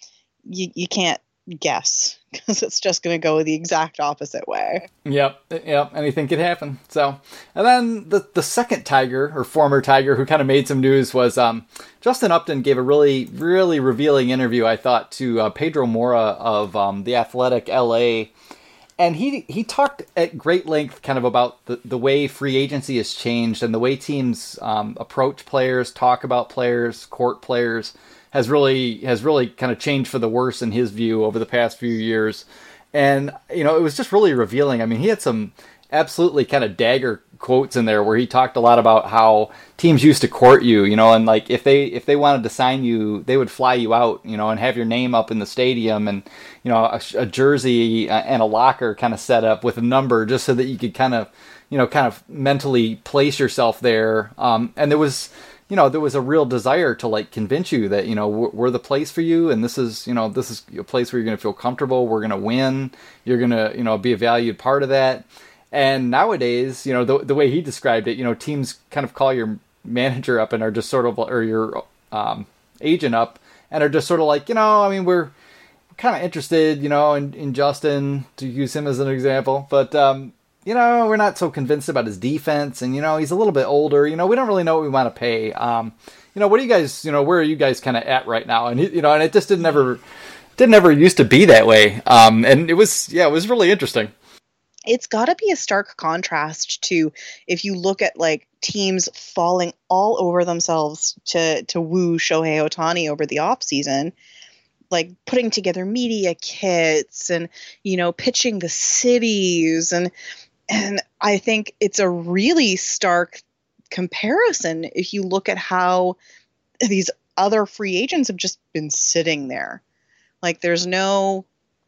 you you can't guess because it's just going to go the exact opposite way. Yep, yep. Anything could happen. So, and then the the second Tiger or former Tiger who kind of made some news was um, Justin Upton gave a really really revealing interview, I thought, to uh, Pedro Mora of um, the Athletic L A. And he he talked at great length kind of about the, the way free agency has changed and the way teams um, approach players, talk about players, court players has really has really kind of changed for the worse in his view over the past few years. And, you know, it was just really revealing. I mean, he had some absolutely kind of dagger quotes in there where he talked a lot about how teams used to court you, you know, and like if they if they wanted to sign you, they would fly you out, you know, and have your name up in the stadium and, you know, a, a jersey and a locker kind of set up with a number just so that you could kind of, you know, kind of mentally place yourself there. Um, and there was, you know, there was a real desire to like convince you that, you know, we're, we're the place for you. And this is, you know, this is a place where you're going to feel comfortable. We're going to win. You're going to, you know, be a valued part of that. And nowadays, you know, the the way he described it, you know, teams kind of call your manager up and are just sort of, or your um, agent up and are just sort of like, you know, I mean, we're kind of interested, you know, in, in Justin, to use him as an example. But, um, you know, we're not so convinced about his defense. And, you know, he's a little bit older. You know, we don't really know what we want to pay. Um, you know, what do you guys, you know, where are you guys kind of at right now? And, he, you know, and it just didn't ever, didn't ever used to be that way. Um, and it was, yeah, it was really interesting. It's got to be a stark contrast to if you look at like teams falling all over themselves to to woo Shohei Ohtani over the offseason, like putting together media kits and, you know, pitching the cities. And and I think it's a really stark comparison if you look at how these other free agents have just been sitting there. Like there's no,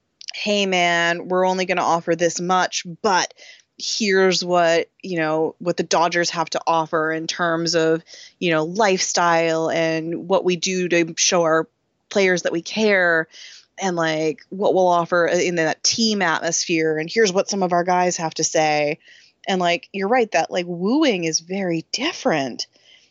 hey man, we're only going to offer this much, but here's what, you know, what the Dodgers have to offer in terms of, you know, lifestyle and what we do to show our players that we care and like what we'll offer in that team atmosphere. And here's what some of our guys have to say. And like, you're right, that like wooing is very different.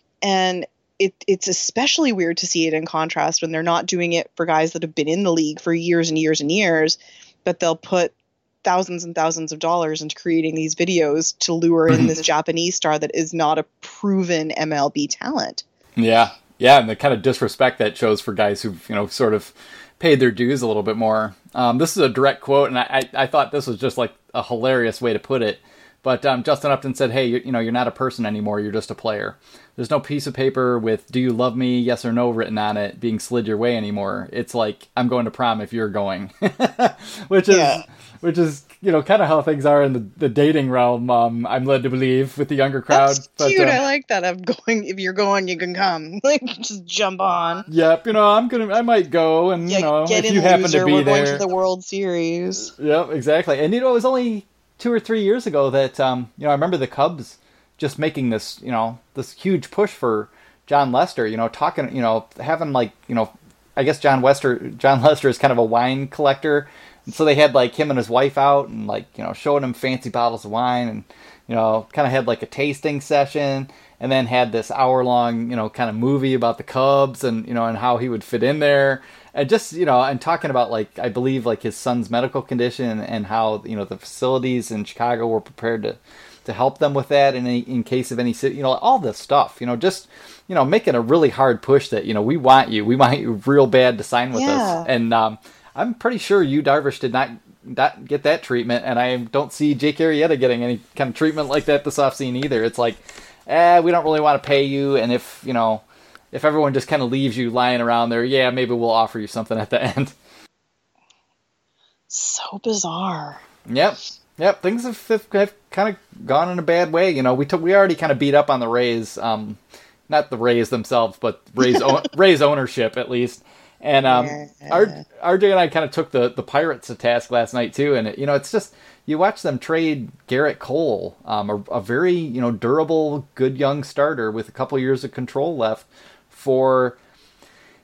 And It, it's especially weird to see it in contrast when they're not doing it for guys that have been in the league for years and years and years, but they'll put thousands and thousands of dollars into creating these videos to lure in this Japanese star that is not a proven M L B talent. Yeah. Yeah. And the kind of disrespect that shows for guys who've, you know, sort of paid their dues a little bit more. Um, this is a direct quote, and I, I, I thought this was just like a hilarious way to put it. But um, Justin Upton said, hey, you, you know, you're not a person anymore. You're just a player. There's no piece of paper with do you love me, yes or no written on it being slid your way anymore. It's like, I'm going to prom if you're going. which is, yeah. which is, you know, kind of how things are in the, the dating realm, um, I'm led to believe, with the younger crowd. That's but, cute. Uh, I like that. I'm going, if you're going, you can come. Like, just jump on. Yep, you know, I'm going to, I might go, and, yeah, you know, get if in you happen loser, to be we're there. Going to the World Series. Yep, exactly. And, you know, it was only two or three years ago that, um, you know, I remember the Cubs just making this, you know, this huge push for John Lester, you know, talking, you know, having like, you know, I guess John Lester, John Lester is kind of a wine collector. And so they had like him and his wife out and like, you know, showing him fancy bottles of wine and, you know, kind of had like a tasting session and then had this hour long, you know, kind of movie about the Cubs and, you know, and how he would fit in there. And just, you know, and talking about, like, I believe, like, his son's medical condition and how, you know, the facilities in Chicago were prepared to, to help them with that in, any, in case of any, you know, all this stuff, you know, just, you know, making a really hard push that, you know, we want you. We want you real bad to sign with yeah. us. And um, I'm pretty sure Yu Darvish did not, not get that treatment, and I don't see Jake Arrieta getting any kind of treatment like that this offseason either. It's like, eh, we don't really want to pay you, and if, you know, if everyone just kind of leaves you lying around there, yeah, maybe we'll offer you something at the end. So bizarre. Yep. Yep. Things have, have, have kind of gone in a bad way. You know, we took, we already kind of beat up on the Rays, um, not the Rays themselves, but Rays, o- Rays ownership at least. And um, yeah. R J and I kind of took the, the Pirates to task last night too. And, it, you know, it's just, you watch them trade Garrett Cole, um, a, a very, you know, durable, good young starter with a couple years of control left, for,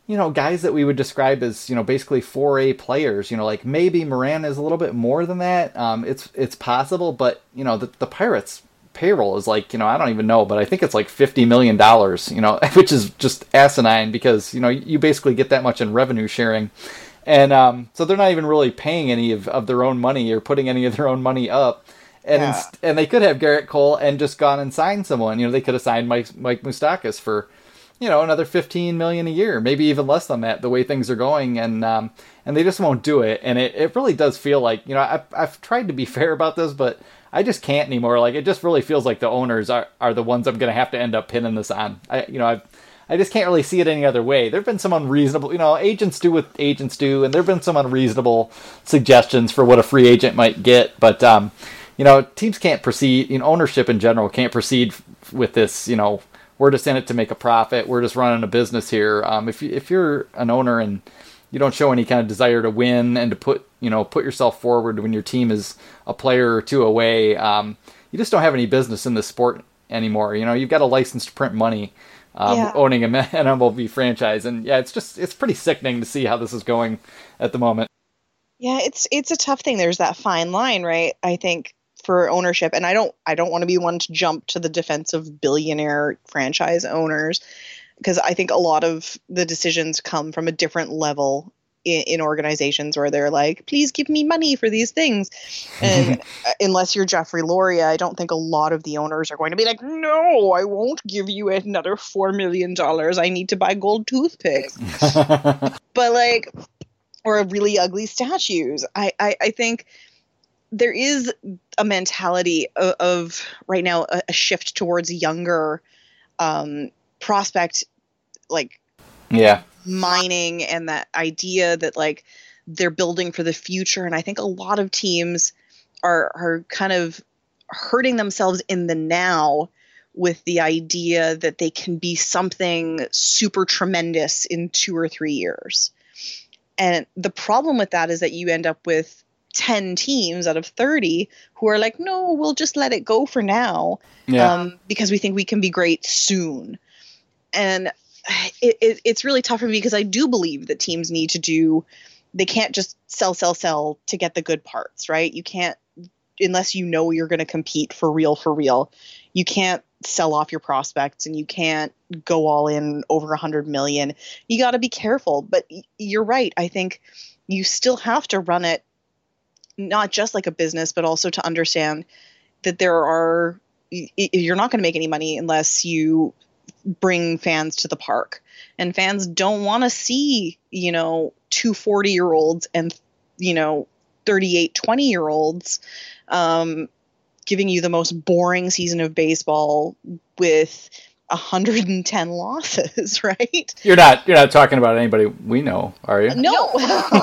you know, guys that we would describe as, you know, basically four A players. You know, like maybe Moran is a little bit more than that. Um, it's it's possible, but, you know, the, the Pirates payroll is like, you know, I don't even know, but I think it's like fifty million dollars, you know, which is just asinine because, you know, you basically get that much in revenue sharing. And um, so they're not even really paying any of, of their own money or putting any of their own money up. And Yeah. inst- and they could have Garrett Cole and just gone and signed someone. You know, they could have signed Mike Mike Moustakas for, you know, another fifteen million dollars a year, maybe even less than that, the way things are going. And um, and they just won't do it. And it, it really does feel like, you know, I've, I've tried to be fair about this, but I just can't anymore. Like, it just really feels like the owners are, are the ones I'm going to have to end up pinning this on. I, you know, I've, I just can't really see it any other way. There have been some unreasonable, you know, agents do what agents do, and there have been some unreasonable suggestions for what a free agent might get. But, um, you know, teams can't proceed, you know, ownership in general can't proceed with this, you know, we're just in it to make a profit. We're just running a business here. Um, if you, if you're an owner and you don't show any kind of desire to win and to put, you know, put yourself forward when your team is a player or two away, um, you just don't have any business in this sport anymore. You know, you've got a license to print money. Um, Yeah. owning an M L B franchise. And yeah, it's just, it's pretty sickening to see how this is going at the moment. Yeah, it's it's a tough thing. There's that fine line, right? I think for ownership, and I don't I don't want to be one to jump to the defense of billionaire franchise owners, because I think a lot of the decisions come from a different level in, in organizations where they're like, please give me money for these things. And unless you're Jeffrey Loria, I don't think a lot of the owners are going to be like, no, I won't give you another four million dollars. I need to buy gold toothpicks. But like, or really ugly statues. I, I, I think there is a mentality of, of right now, a, a shift towards younger um, prospect, like, Yeah. mining, and that idea that like they're building for the future. And I think a lot of teams are are kind of hurting themselves in the now with the idea that they can be something super tremendous in two or three years. And the problem with that is that you end up with ten teams out of thirty who are like, no, we'll just let it go for now. Yeah. Um, because we think we can be great soon. And It, it, it's really tough for me because I do believe that teams need to do, they can't just sell, sell, sell to get the good parts, right? You can't, unless you know you're going to compete for real, for real, you can't sell off your prospects and you can't go all in over a hundred million. You got to be careful, but you're right. I think you still have to run it not just like a business, but also to understand that there are, you're not going to make any money unless you bring fans to the park, and fans don't want to see, you know, two forty year olds and, you know, thirty-eight twenty year olds um, giving you the most boring season of baseball with one hundred ten losses, right? You're not, you're not talking about anybody we know, are you? No.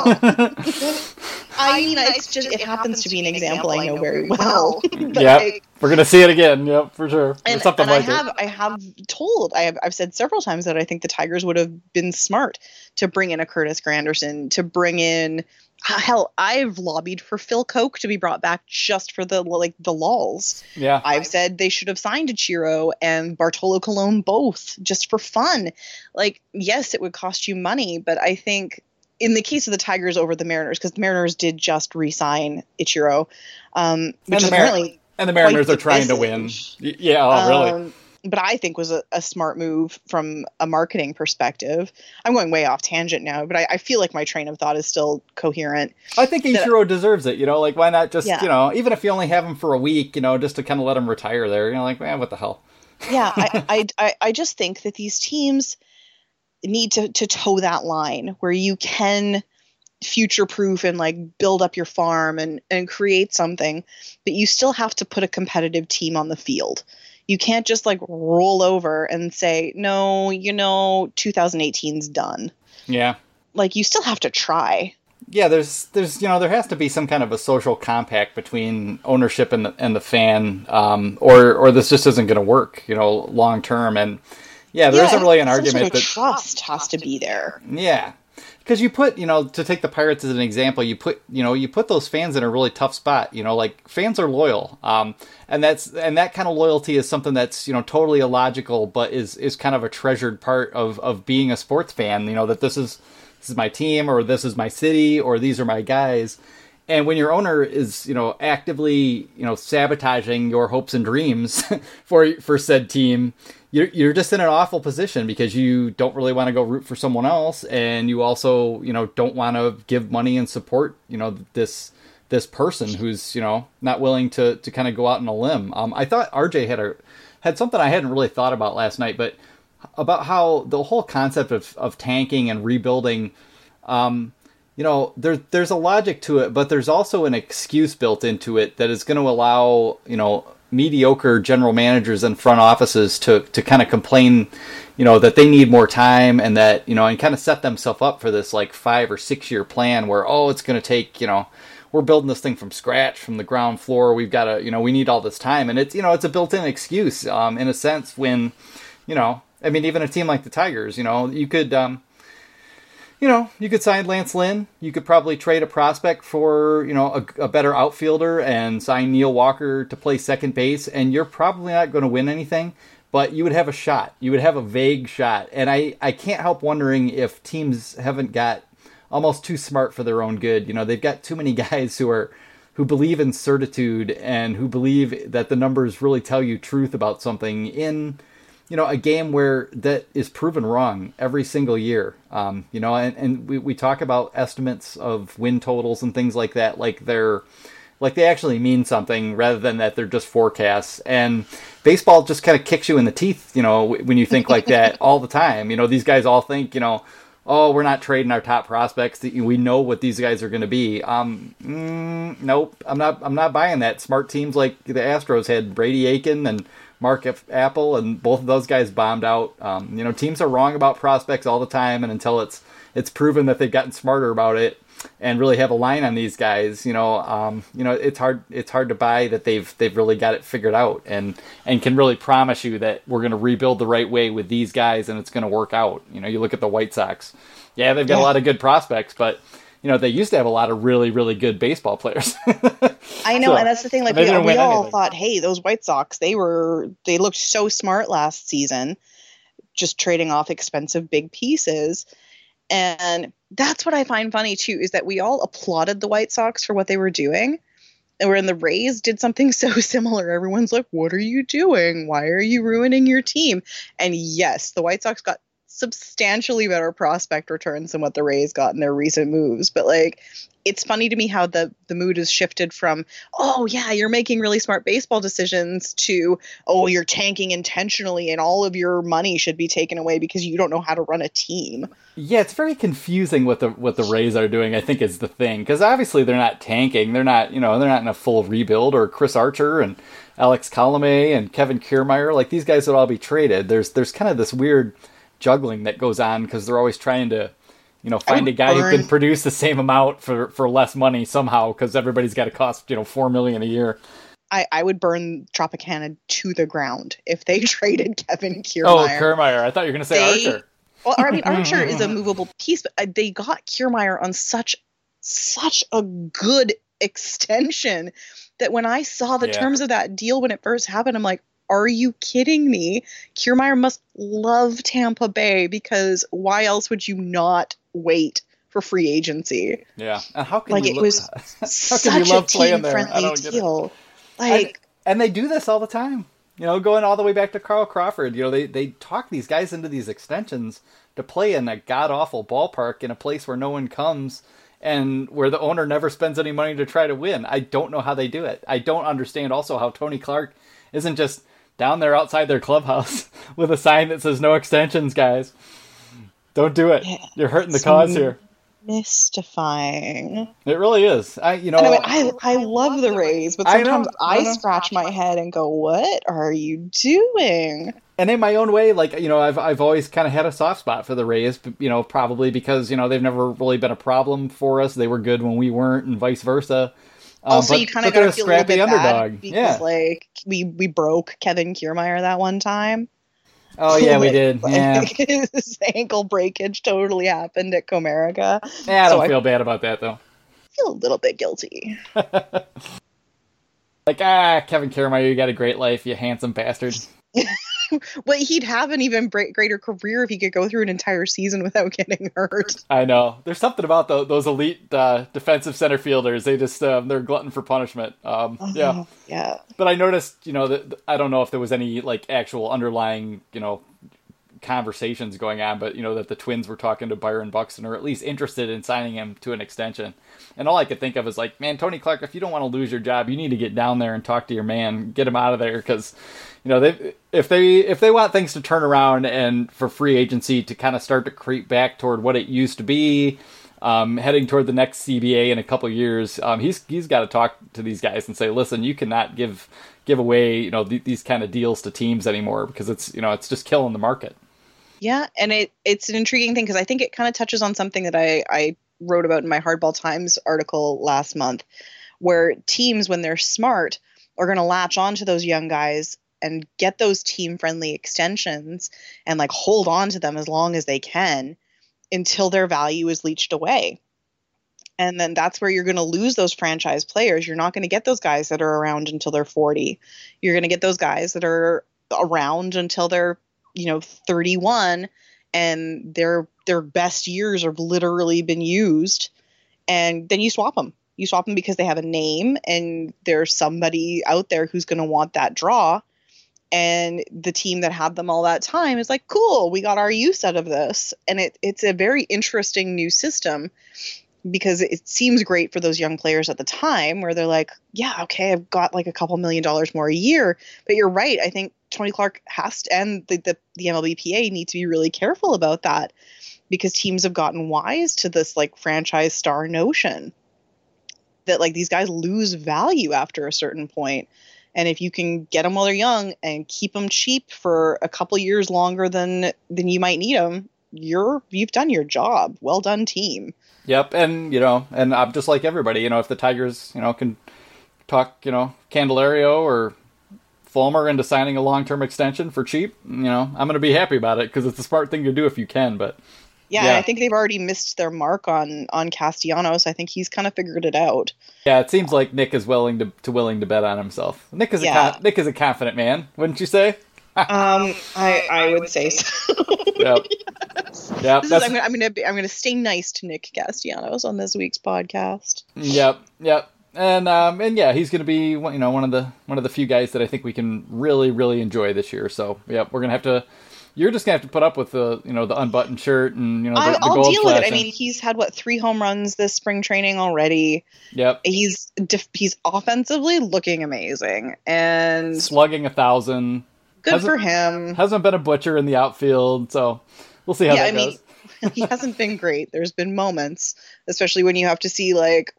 I mean, it's just, it happens to be an example I know very well. But Yeah. I- We're going to see it again. Yep, for sure. Or And, something and like I have it. I have told I have I've said several times that I think the Tigers would have been smart to bring in a Curtis Granderson, to bring in hell, I've lobbied for Phil Koch to be brought back just for the like the lulls. Yeah. I've said they should have signed Ichiro and Bartolo Colon both just for fun. Like, yes, it would cost you money, but I think in the case of the Tigers over the Mariners, because the Mariners did just re-sign Ichiro, um, which And is the Mar- apparently And the Mariners quite are trying to the win. message. Y- Yeah, oh, really? Um, but I think was a, a smart move from a marketing perspective. I'm going way off tangent now, but I, I feel like my train of thought is still coherent. I think that- Ichiro deserves it, you know, like, why not just, Yeah. you know, even if you only have him for a week, you know, just to kind of let him retire there, you know, like, man, what the hell? Yeah, I, I, I, I just think that these teams need to, to toe that line where you can future-proof and like build up your farm and, and create something, but you still have to put a competitive team on the field. You can't just like roll over and say, no, you know, twenty eighteen's done. Yeah. Like, you still have to try. Yeah, there's, there's, you know, there has to be some kind of a social compact between ownership and the, and the fan, um, or, or this just isn't going to work, you know, long term. And yeah, there Yeah, isn't really an some argument sort of that, trust has to be there. yeah. because you put, you know, to take the Pirates as an example, you put, you know, you put those fans in a really tough spot. You know, like fans are loyal, um, and that's and that kind of loyalty is something that's, you know, totally illogical, but is is kind of a treasured part of of being a sports fan. You know, that this is this is my team, or this is my city, or these are my guys. And when your owner is, you know, actively, you know, sabotaging your hopes and dreams for for said team, you're you're just in an awful position because you don't really want to go root for someone else, and you also, you know, don't want to give money and support, you know, this this person who's, you know, not willing to to kind of go out on a limb. Um, I thought R J had a had something I hadn't really thought about last night, but about how the whole concept of of tanking and rebuilding. Um, You know, there, there's a logic to it, but there's also an excuse built into it that is going to allow, you know, mediocre general managers and front offices to, to kind of complain, you know, that they need more time and that, you know, and kind of set themselves up for this like five or six year plan where, oh, it's going to take, you know, we're building this thing from scratch, from the ground floor. We've got to, you know, we need all this time. And it's, you know, it's a built-in excuse um, in a sense when, you know, I mean, even a team like the Tigers, you know, you could, um, You know, you could sign Lance Lynn. You could probably trade a prospect for, you know, a, a better outfielder and sign Neil Walker to play second base. And you're probably not going to win anything, but you would have a shot. You would have a vague shot. And I, I can't help wondering if teams haven't got almost too smart for their own good. You know, they've got too many guys who are, who believe in certitude and who believe that the numbers really tell you truth about something in, you know, a game where that is proven wrong every single year. Um, you know, and, and we, we talk about estimates of win totals and things like that, like they're, like they actually mean something rather than that they're just forecasts. And baseball just kind of kicks you in the teeth, you know, when you think like that all the time. You know, these guys all think, you know, oh, we're not trading our top prospects. We know what these guys are going to be. Um, mm, nope, I'm not. I'm not buying that. Smart teams like the Astros had Brady Aiken and Mark F. Apple, and both of those guys bombed out. Um, you know, teams are wrong about prospects all the time, and until it's it's proven that they've gotten smarter about it and really have a line on these guys, you know, um, you know, it's hard it's hard to buy that they've they've really got it figured out and and can really promise you that we're going to rebuild the right way with these guys and it's going to work out. You know, you look at the White Sox, yeah, they've got yeah. a lot of good prospects, but you know, they used to have a lot of really, really good baseball players. I know, so, and that's the thing. Like, we, we all anything. thought, hey, those White Sox, they were, they looked so smart last season, just trading off expensive big pieces. And that's what I find funny, too, is that we all applauded the White Sox for what they were doing. And when the Rays did something so similar, everyone's like, what are you doing? Why are you ruining your team? And yes, the White Sox got substantially better prospect returns than what the Rays got in their recent moves. But like, it's funny to me how the the mood has shifted from, oh yeah, you're making really smart baseball decisions to, oh, you're tanking intentionally and all of your money should be taken away because you don't know how to run a team. Yeah, it's very confusing what the what the Rays are doing, I think, is the thing. Because obviously they're not tanking. They're not, you know, they're not in a full rebuild. Or Chris Archer and Alex Colomé and Kevin Kiermaier, like these guys would all be traded. There's there's kind of this weird juggling that goes on because they're always trying to, you know, find a guy burn. who can produce the same amount for, for less money somehow because everybody's got to cost, you know, four million dollars a year. I, I would burn Tropicana to the ground if they traded Kevin Kiermaier. Oh, Kiermaier. I thought you were going to say they, Archer. Well, I mean, Archer is a movable piece, but they got Kiermaier on such, such a good extension that when I saw the yeah. terms of that deal when it first happened, I'm like, are you kidding me? Kiermaier must love Tampa Bay because why else would you not wait for free agency? Yeah, and how can like you it lo- was how such can you love a team-friendly deal? deal. Like, and, and they do this all the time. You know, going all the way back to Carl Crawford. You know, they they talk these guys into these extensions to play in a god awful ballpark in a place where no one comes. And where the owner never spends any money to try to win. I don't know how they do it. I don't understand also how Tony Clark isn't just down there outside their clubhouse with a sign that says no extensions, guys. Don't do it. Yeah, You're hurting the cause here. Mystifying. It really is. I, you know, I, mean, I, I love the Rays, but sometimes I, I scratch my head and go, what are you doing? And in my own way, like, you know, I've I've always kind of had a soft spot for the Rays, you know, probably because, you know, they've never really been a problem for us. They were good when we weren't and vice versa. Um, also, but, you kind of got to feel a little bit underdog. bad because, yeah. like, we, we broke Kevin Kiermaier that one time. Oh yeah, we did. Like, Yeah, his ankle breakage totally happened at Comerica. yeah. I don't so feel I bad about that though. feel a little bit guilty. Like, ah, Kevin Kiermaier, you got a great life, you handsome bastard. Well, he'd have an even greater career if he could go through an entire season without getting hurt. I know. There's something about the, those elite uh, defensive center fielders. They just, um, they're glutton for punishment. Um, Oh, yeah. yeah. But I noticed, you know, that I don't know if there was any, like, actual underlying, you know, conversations going on, but, you know, that the Twins were talking to Byron Buxton, or at least interested in signing him to an extension. And all I could think of is like, man, Tony Clark, if you don't want to lose your job, you need to get down there and talk to your man, get him out of there, because, you know, they if they if they want things to turn around and for free agency to kind of start to creep back toward what it used to be, um, heading toward the next C B A in a couple of years, um, he's he's got to talk to these guys and say, listen, you cannot give give away, you know, th- these kind of deals to teams anymore, because it's, you know, it's just killing the market. Yeah, and it it's an intriguing thing because I think it kind of touches on something that I, I wrote about in my Hardball Times article last month, where teams, when they're smart, are going to latch on to those young guys and get those team-friendly extensions and like hold on to them as long as they can until their value is leached away. And then that's where you're going to lose those franchise players. You're not going to get those guys that are around until they're forty. You're going to get those guys that are around until they're, you know, thirty-one, and their their best years have literally been used, and then you swap them. You swap them because they have a name and there's somebody out there who's going to want that draw, and the team that had them all that time is like, cool, we got our use out of this. And it it's a very interesting new system, because it seems great for those young players at the time where they're like, yeah, okay, I've got like a couple million dollars more a year. But you're right. I think Tony Clark has to, and the, the, the M L B P A need to be really careful about that, because teams have gotten wise to this like franchise star notion that like these guys lose value after a certain point. And if you can get them while they're young and keep them cheap for a couple years longer than, than you might need them, you're, you've done your job. Well done, team. Yep, and, you know, and I'm just like everybody, you know, if the Tigers, you know, can talk, you know, Candelario or Fulmer into signing a long-term extension for cheap, you know, I'm going to be happy about it, because it's a smart thing to do if you can, but... Yeah, yeah. I think they've already missed their mark on, on Castellanos. I think he's kind of figured it out. Yeah, it seems like Nick is willing to, to willing to bet on himself. Nick is yeah. a con- Nick is a confident man, wouldn't you say? um, I I would say so. Yep. Yes. Yep. Is, I'm gonna I'm gonna be, I'm gonna stay nice to Nick Castellanos on this week's podcast. Yep. Yep. And um and yeah, he's gonna be, you know, one of the one of the few guys that I think we can really really enjoy this year. So yep, we're gonna have to. You're just gonna have to put up with the, you know, the unbuttoned shirt and, you know, the, I, the I'll gold deal with it. flashing. I mean, he's had what three home runs this spring training already. Yep. He's he's offensively looking amazing and slugging a thousand. Good hasn't, for him. Hasn't been a butcher in the outfield, so we'll see how yeah, that I goes. Mean, he hasn't been great. There's been moments, especially when you have to see like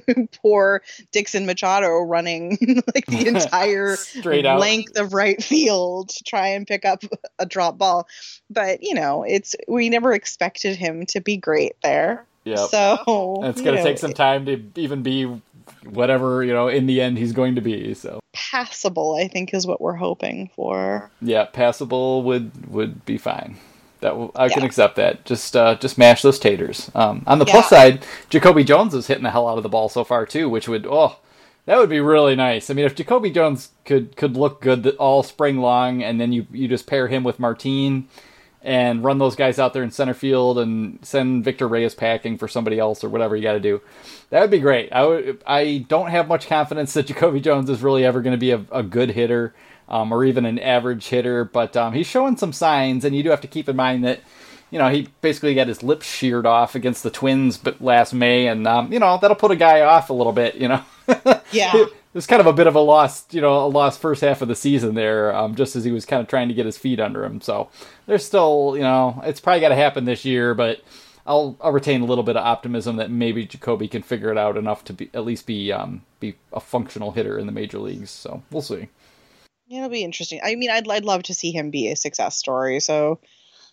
poor Dixon Machado running like the entire Straight out. length of right field to try and pick up a drop ball. But you know, it's we never expected him to be great there. Yeah. So and it's going to take some time to even be whatever, you know, in the end he's going to be. So passable, I think, is what we're hoping for. Yeah, passable would would be fine. That will, I yeah. can accept that. Just uh, just mash those taters. Um, on the yeah. plus side, Jacoby Jones is hitting the hell out of the ball so far too, which would oh, that would be really nice. I mean, if Jacoby Jones could could look good all spring long, and then you you just pair him with Martin and run those guys out there in center field and send Victor Reyes packing for somebody else or whatever you got to do, that would be great. I would. I don't have much confidence that Jacoby Jones is really ever going to be a, a good hitter. Um, or even an average hitter, but um, he's showing some signs, and you do have to keep in mind that, you know, he basically got his lips sheared off against the Twins but last May, and, um, you know, that'll put a guy off a little bit, you know. Yeah. It was kind of a bit of a lost, you know, a lost first half of the season there, um, just as he was kind of trying to get his feet under him. So there's still, you know, it's probably got to happen this year, but I'll I'll retain a little bit of optimism that maybe Jacoby can figure it out enough to be at least be um, be a functional hitter in the major leagues. So we'll see. Yeah, it'll be interesting. I mean, I'd I'd love to see him be a success story. So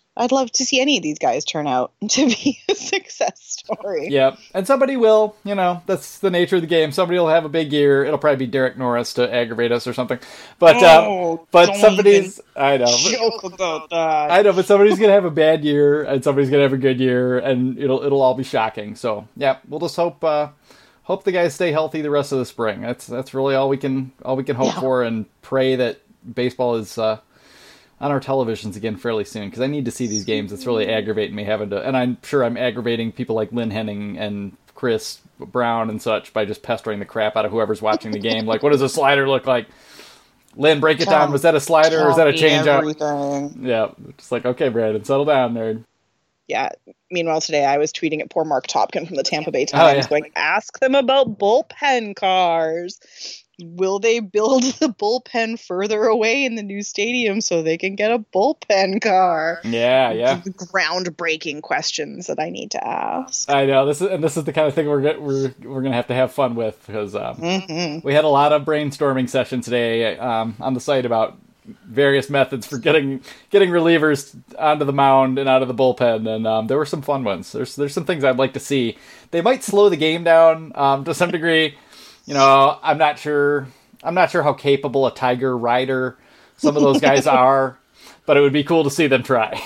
I'd love to see any of these guys turn out to be a success story. Yeah, and somebody will, you know, that's the nature of the game. Somebody will have a big year. It'll probably be Derek Norris to aggravate us or something. But oh, uh, but somebody's, I know, joke about that. I know, but somebody's gonna have a bad year and somebody's gonna have a good year, and it'll it'll all be shocking. So yeah, we'll just hope uh, hope the guys stay healthy the rest of the spring. That's that's really all we can all we can hope Yeah. for, and pray that baseball is Uh, on our televisions again fairly soon, because I need to see these games. It's really aggravating me having to, and I'm sure I'm aggravating people like Lynn Henning and Chris Brown and such by just pestering the crap out of whoever's watching the game. Like, what does a slider look like? Lynn, break it Tell- down. Was that a slider or is that a Tell me change up? everything. Yeah, just like, okay, Brandon, settle down, nerd. Yeah. Meanwhile, today I was tweeting at poor Mark Topkin from the Tampa Bay Oh, Times, yeah. going, "Ask them about bullpen cars. Will they build the bullpen further away in the new stadium so they can get a bullpen car?" Yeah, yeah. The groundbreaking questions that I need to ask. I know this is, and this is the kind of thing we're go- we're we're gonna have to have fun with, because um, Mm-hmm. we had a lot of brainstorming session today um, on the site about various methods for getting getting relievers onto the mound and out of the bullpen, and um, there were some fun ones. There's there's some things I'd like to see. They might slow the game down um, to some degree. You know, I'm not sure. I'm not sure how capable a Tiger rider some of those guys are, but it would be cool to see them try.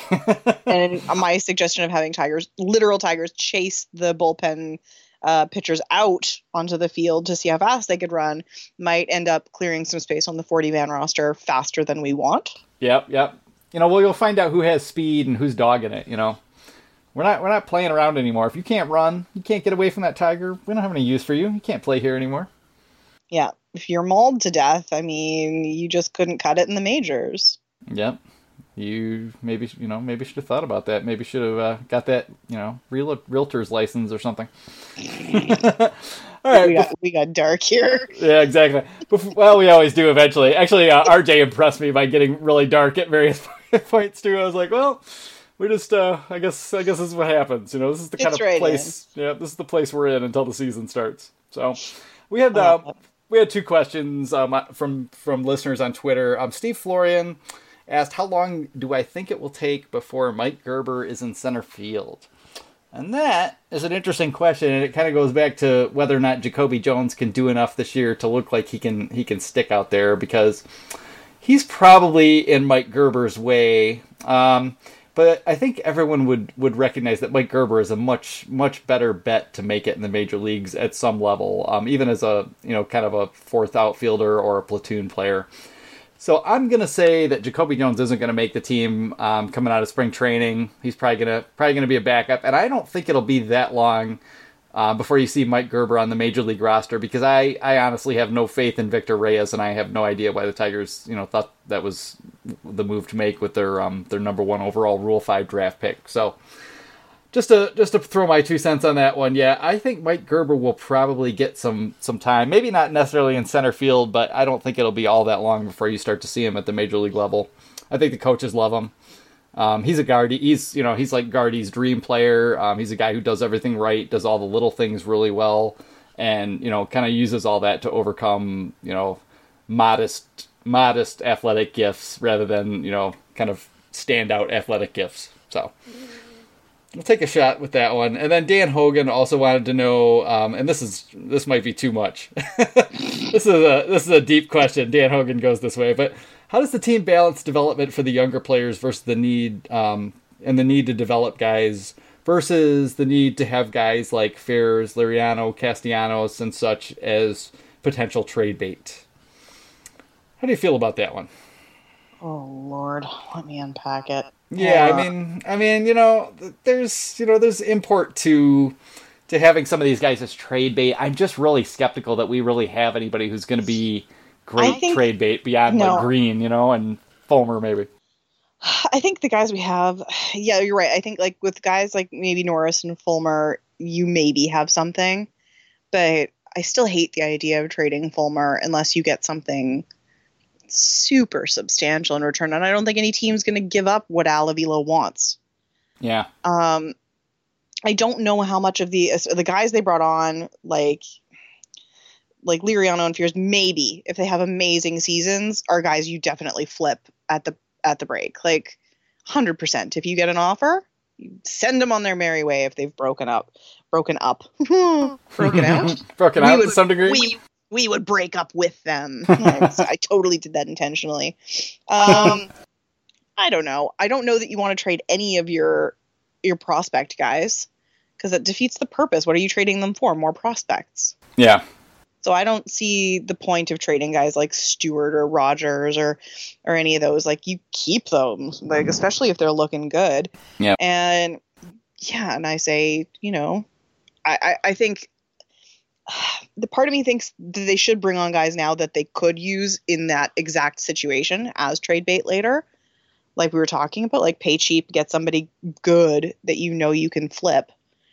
And my suggestion of having tigers, literal tigers, chase the bullpen uh, pitchers out onto the field to see how fast they could run might end up clearing some space on the forty-man roster faster than we want. Yep, yep. You know, well, you'll find out who has speed and who's dogging it. You know, we're not we're not playing around anymore. If you can't run, you can't get away from that Tiger. We don't have any use for you. You can't play here anymore. Yeah, if you're mauled to death, I mean, you just couldn't cut it in the majors. Yep. You maybe you know maybe should have thought about that. Maybe should have uh, got that you know real realtor's license or something. All right. We got, we got dark here. Yeah, exactly. Bef- well, we always do eventually. Actually, uh, R J impressed me by getting really dark at various points too. I was like, well, we just, uh, I guess, I guess this is what happens. You know, this is the kind Fits of right place. Yeah, this is the place we're in until the season starts. So, we had uh, we had two questions um, from from listeners on Twitter. Um, Steve Florian asked, "How long do I think it will take before Mike Gerber is in center field?" And that is an interesting question, and it kind of goes back to whether or not Jacoby Jones can do enough this year to look like he can he can stick out there, because he's probably in Mike Gerber's way. Um, but I think everyone would, would recognize that Mike Gerber is a much much better bet to make it in the major leagues at some level, um, even as a you know kind of a fourth outfielder or a platoon player. So I'm gonna say that Jacoby Jones isn't gonna make the team um, coming out of spring training. He's probably gonna probably gonna be a backup, and I don't think it'll be that long uh, before you see Mike Gerber on the major league roster, because I, I honestly have no faith in Victor Reyes, and I have no idea why the Tigers you know thought that was the move to make with their um, their number one overall Rule Five draft pick. So just to just to throw my two cents on that one, yeah, I think Mike Gerber will probably get some some time. Maybe not necessarily in center field, but I don't think it'll be all that long before you start to see him at the major league level. I think the coaches love him. Um, he's a Gardy. He's you know he's like Gardy's dream player. Um, he's a guy who does everything right, does all the little things really well, and you know kind of uses all that to overcome you know modest modest athletic gifts rather than you know kind of standout athletic gifts. So. We'll take a shot with that one. And then Dan Hogan also wanted to know, um, and this is this might be too much. this is a this is a deep question. Dan Hogan goes this way, but how does the team balance development for the younger players versus the need um, and the need to develop guys versus the need to have guys like Ferrs, Liriano, Castellanos, and such as potential trade bait? How do you feel about that one? Oh Lord, let me unpack it. Yeah, Uh, I mean, I mean, you know, there's, you know, there's import to to having some of these guys as trade bait. I'm just really skeptical that we really have anybody who's going to be great I think- trade bait beyond no. like Green, you know, and Fulmer maybe. I think the guys we have, yeah, you're right. I think like with guys like maybe Norris and Fulmer, you maybe have something, but I still hate the idea of trading Fulmer unless you get something super substantial in return. And I don't think any team's going to give up what Al Avila wants. Yeah. Um, I don't know how much of the the guys they brought on, like like Liriano and Fears, maybe if they have amazing seasons, are guys you definitely flip at the at the break. Like hundred percent. If you get an offer, you send them on their merry way. If they've broken up, broken up, broken out, broken we out would, to some degree. We, we would break up with them. I, I totally did that intentionally. Um, I don't know. I don't know that you want to trade any of your your prospect guys, because that defeats the purpose. What are you trading them for? More prospects. Yeah. So I don't see the point of trading guys like Stewart or Rogers or or any of those. Like, you keep them, like, especially if they're looking good. Yeah. And yeah, and I say, you know, I, I, I think the part of me thinks that they should bring on guys now that they could use in that exact situation as trade bait later. Like we were talking about, like, pay cheap, get somebody good that you know you can flip.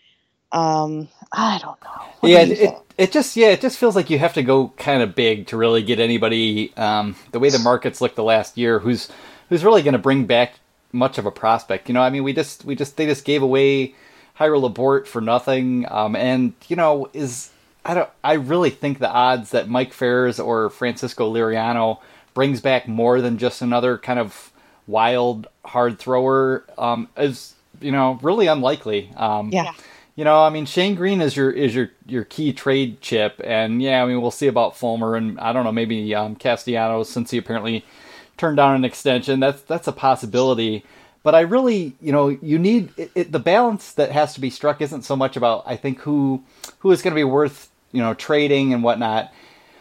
Um, I don't know. What yeah, do it it just yeah it just feels like you have to go kind of big to really get anybody. Um, the way the markets look the last year, who's who's really going to bring back much of a prospect. You know, I mean, we just we just they just gave away Jairo Laborde for nothing. Um, and you know, is I don't I really think the odds that Mike Ferris or Francisco Liriano brings back more than just another kind of wild hard thrower um, is, you know, really unlikely. Um, yeah. You know, I mean, Shane Green is your is your, your key trade chip, and yeah, I mean, we'll see about Fulmer, and I don't know, maybe um, Castellanos, since he apparently turned down an extension. That's that's a possibility. But I really, you know, you need it, it, the balance that has to be struck isn't so much about, I think, who who is going to be worth, you know, trading and whatnot,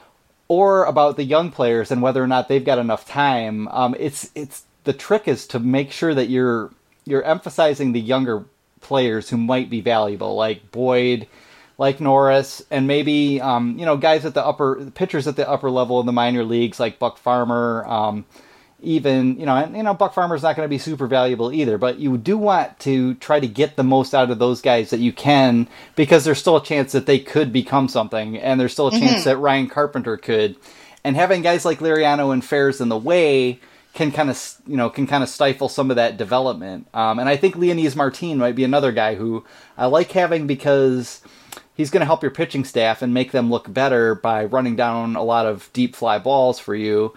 or about the young players and whether or not they've got enough time. Um, it's it's the trick is to make sure that you're you're emphasizing the younger players who might be valuable, like Boyd, like Norris, and maybe um, you know, guys at the upper pitchers at the upper level in the minor leagues, like Buck Farmer. Um, even you know, and you know, Buck Farmer's not going to be super valuable either, but you do want to try to get the most out of those guys that you can, because there's still a chance that they could become something, and there's still a chance mm-hmm. that Ryan Carpenter could. And having guys like Liriano and Ferris in the way can kind of, you know, can kind of stifle some of that development. Um, and I think Leonys Martin might be another guy who I like having, because he's going to help your pitching staff and make them look better by running down a lot of deep fly balls for you.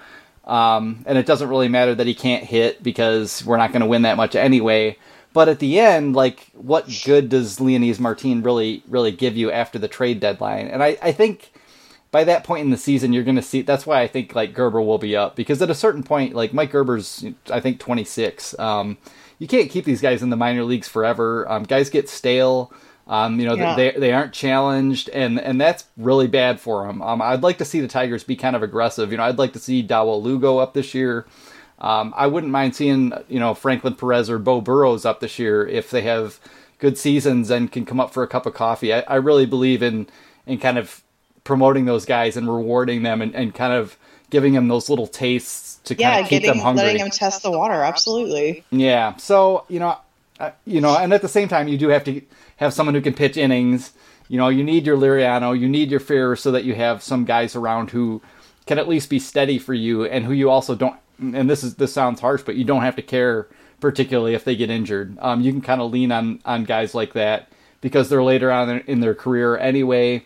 Um, and it doesn't really matter that he can't hit, because we're not going to win that much anyway. But at the end, like, what good does Leonys Martin really, really give you after the trade deadline? And I, I think by that point in the season, you're going to see, that's why I think, like, Gerber will be up, because at a certain point, like, Mike Gerber's, I think, twenty-six. Um, you can't keep these guys in the minor leagues forever. Um, guys get stale. Um, you know, yeah. they they aren't challenged, and, and that's really bad for them. Um, I'd like to see the Tigers be kind of aggressive. You know, I'd like to see Dawel Lugo up this year. Um, I wouldn't mind seeing, you know, Franklin Perez or Bo Burrows up this year if they have good seasons and can come up for a cup of coffee. I, I really believe in, in kind of promoting those guys and rewarding them, and, and kind of giving them those little tastes to yeah, kind of keep getting, them hungry. Letting them test the water, absolutely. Yeah, so, you know, uh, you know, and at the same time, you do have to have someone who can pitch innings. You know, you need your Liriano, you need your Ferrer, so that you have some guys around who can at least be steady for you, and who you also don't, and this is this sounds harsh, but you don't have to care particularly if they get injured. Um, you can kind of lean on, on guys like that, because they're later on in their career anyway.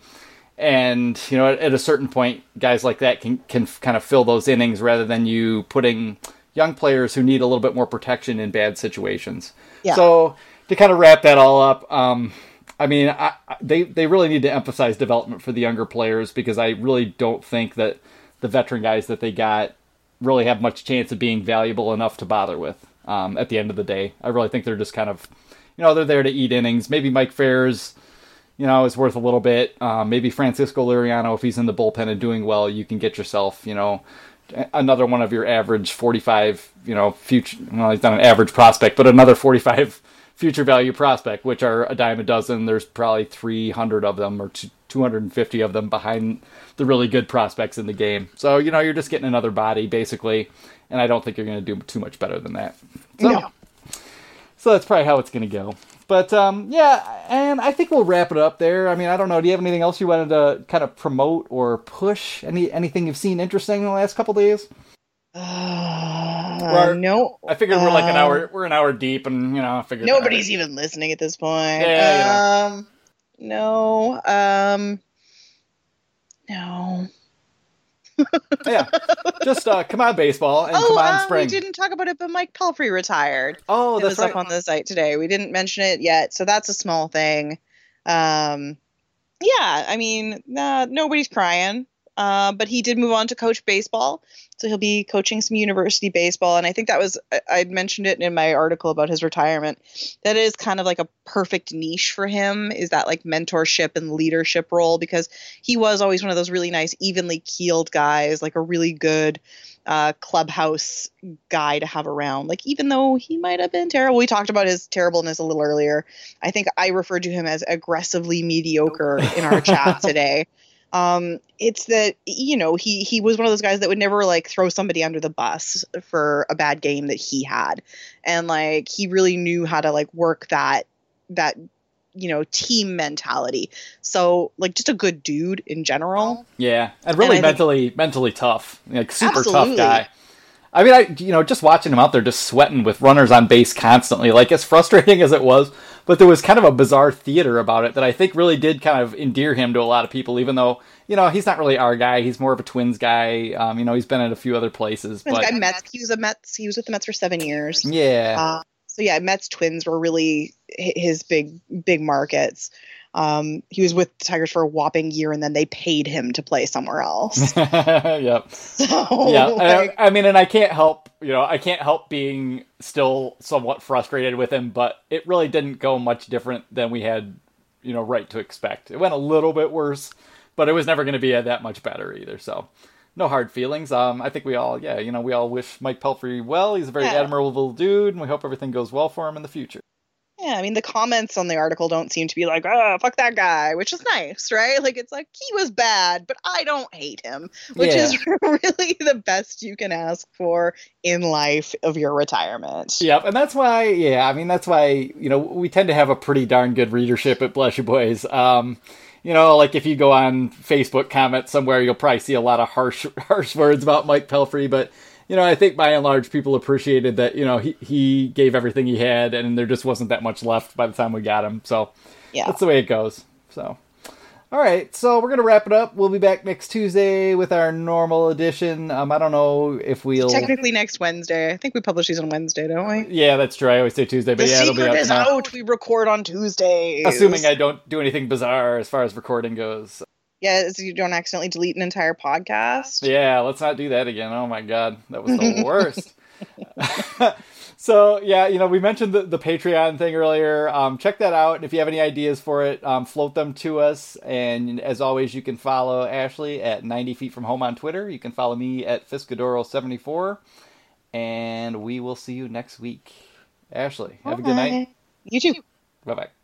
And, you know, at, at a certain point, guys like that can, can kind of fill those innings, rather than you putting young players who need a little bit more protection in bad situations. Yeah. So to kind of wrap that all up, um, I mean, I, they, they really need to emphasize development for the younger players, because I really don't think that the veteran guys that they got really have much chance of being valuable enough to bother with um, at the end of the day. I really think they're just kind of, you know, they're there to eat innings. Maybe Mike Ferris, you know, is worth a little bit. Um, maybe Francisco Liriano, if he's in the bullpen and doing well, you can get yourself, you know, another one of your average forty-five, you know, future, well, he's not an average prospect, but another forty-five future value prospect, which are a dime a dozen. There's probably three hundred of them, or two hundred fifty of them behind the really good prospects in the game. So, you know, you're just getting another body, basically, and I don't think you're going to do too much better than that. So, no. so that's probably how it's going to go. But, um, yeah, and I think we'll wrap it up there. I mean, I don't know. Do you have anything else you wanted to kind of promote or push? Any Anything you've seen interesting in the last couple days? Uh, no. I figured we're like an hour, we're an hour deep, and, you know, I figured... Nobody's even listening at this point. Yeah, um, you know. No. Um, no. Yeah, just uh, come on baseball and oh, come on uh, spring. we didn't talk about it, but Mike Pelfrey retired. Oh, it that's was right. up on the site today. We didn't mention it yet, so that's a small thing. Um, yeah, I mean, uh, nobody's crying. Uh, but he did move on to coach baseball, so he'll be coaching some university baseball. And I think that was I I'd mentioned it in my article about his retirement. That is kind of like a perfect niche for him, is that like mentorship and leadership role, because he was always one of those really nice, evenly keeled guys, like a really good uh, clubhouse guy to have around. Like, even though he might have been terrible, we talked about his terribleness a little earlier. I think I referred to him as aggressively mediocre in our chat today. Um, it's that, you know, he, he was one of those guys that would never like throw somebody under the bus for a bad game that he had. And like, he really knew how to like work that, that, you know, team mentality. So like, just a good dude in general. Yeah. And really And I mentally, think, mentally tough, like super absolutely. tough guy. I mean, I, you know, just watching him out there just sweating with runners on base constantly, like as frustrating as it was, but there was kind of a bizarre theater about it that I think really did kind of endear him to a lot of people, even though, you know, he's not really our guy. He's more of a Twins guy. Um, you know, he's been at a few other places. Twins but guy, Mets. He was a Mets. He was with the Mets for seven years. Yeah. Uh, so yeah, Mets Twins were really his big, big markets. Um, he was with the Tigers for a whopping year, and then they paid him to play somewhere else. Yep. So, yeah. like, I, I mean, and I can't help, you know, I can't help being still somewhat frustrated with him, but it really didn't go much different than we had, you know, right to expect. It went a little bit worse, but it was never going to be that much better either. So no hard feelings. Um, I think we all, yeah, you know, we all wish Mike Pelfrey well. He's a very yeah. admirable dude, and we hope everything goes well for him in the future. Yeah, I mean, the comments on the article don't seem to be like, oh, fuck that guy, which is nice, right? Like, it's like, he was bad, but I don't hate him, which Yeah. is really the best you can ask for in life of your retirement. Yep, and that's why, yeah, I mean, that's why, you know, we tend to have a pretty darn good readership at Bless You Boys. Um, you know, like if you go on Facebook comments somewhere, you'll probably see a lot of harsh, harsh words about Mike Pelfrey, but you know, I think by and large people appreciated that, you know, he, he gave everything he had and there just wasn't that much left by the time we got him. So yeah, that's the way it goes. So, all right. So we're going to wrap it up. We'll be back next Tuesday with our normal edition. Um, I don't know if we'll... Technically next Wednesday. I think we publish these on Wednesday, don't we? Yeah, that's true. I always say Tuesday, but the yeah, it'll be secret out is tomorrow. out. We record on Tuesdays. Assuming I don't do anything bizarre as far as recording goes. Yeah, so you don't accidentally delete an entire podcast. Yeah, let's not do that again. Oh my god, that was the worst. So yeah, you know, we mentioned the, the Patreon thing earlier. Um, check that out. And if you have any ideas for it, um, float them to us. And as always, you can follow Ashley at ninety feet from home on Twitter. You can follow me at Fiscadoro seventy-four. And we will see you next week. Ashley, have a good night. You too. Bye-bye.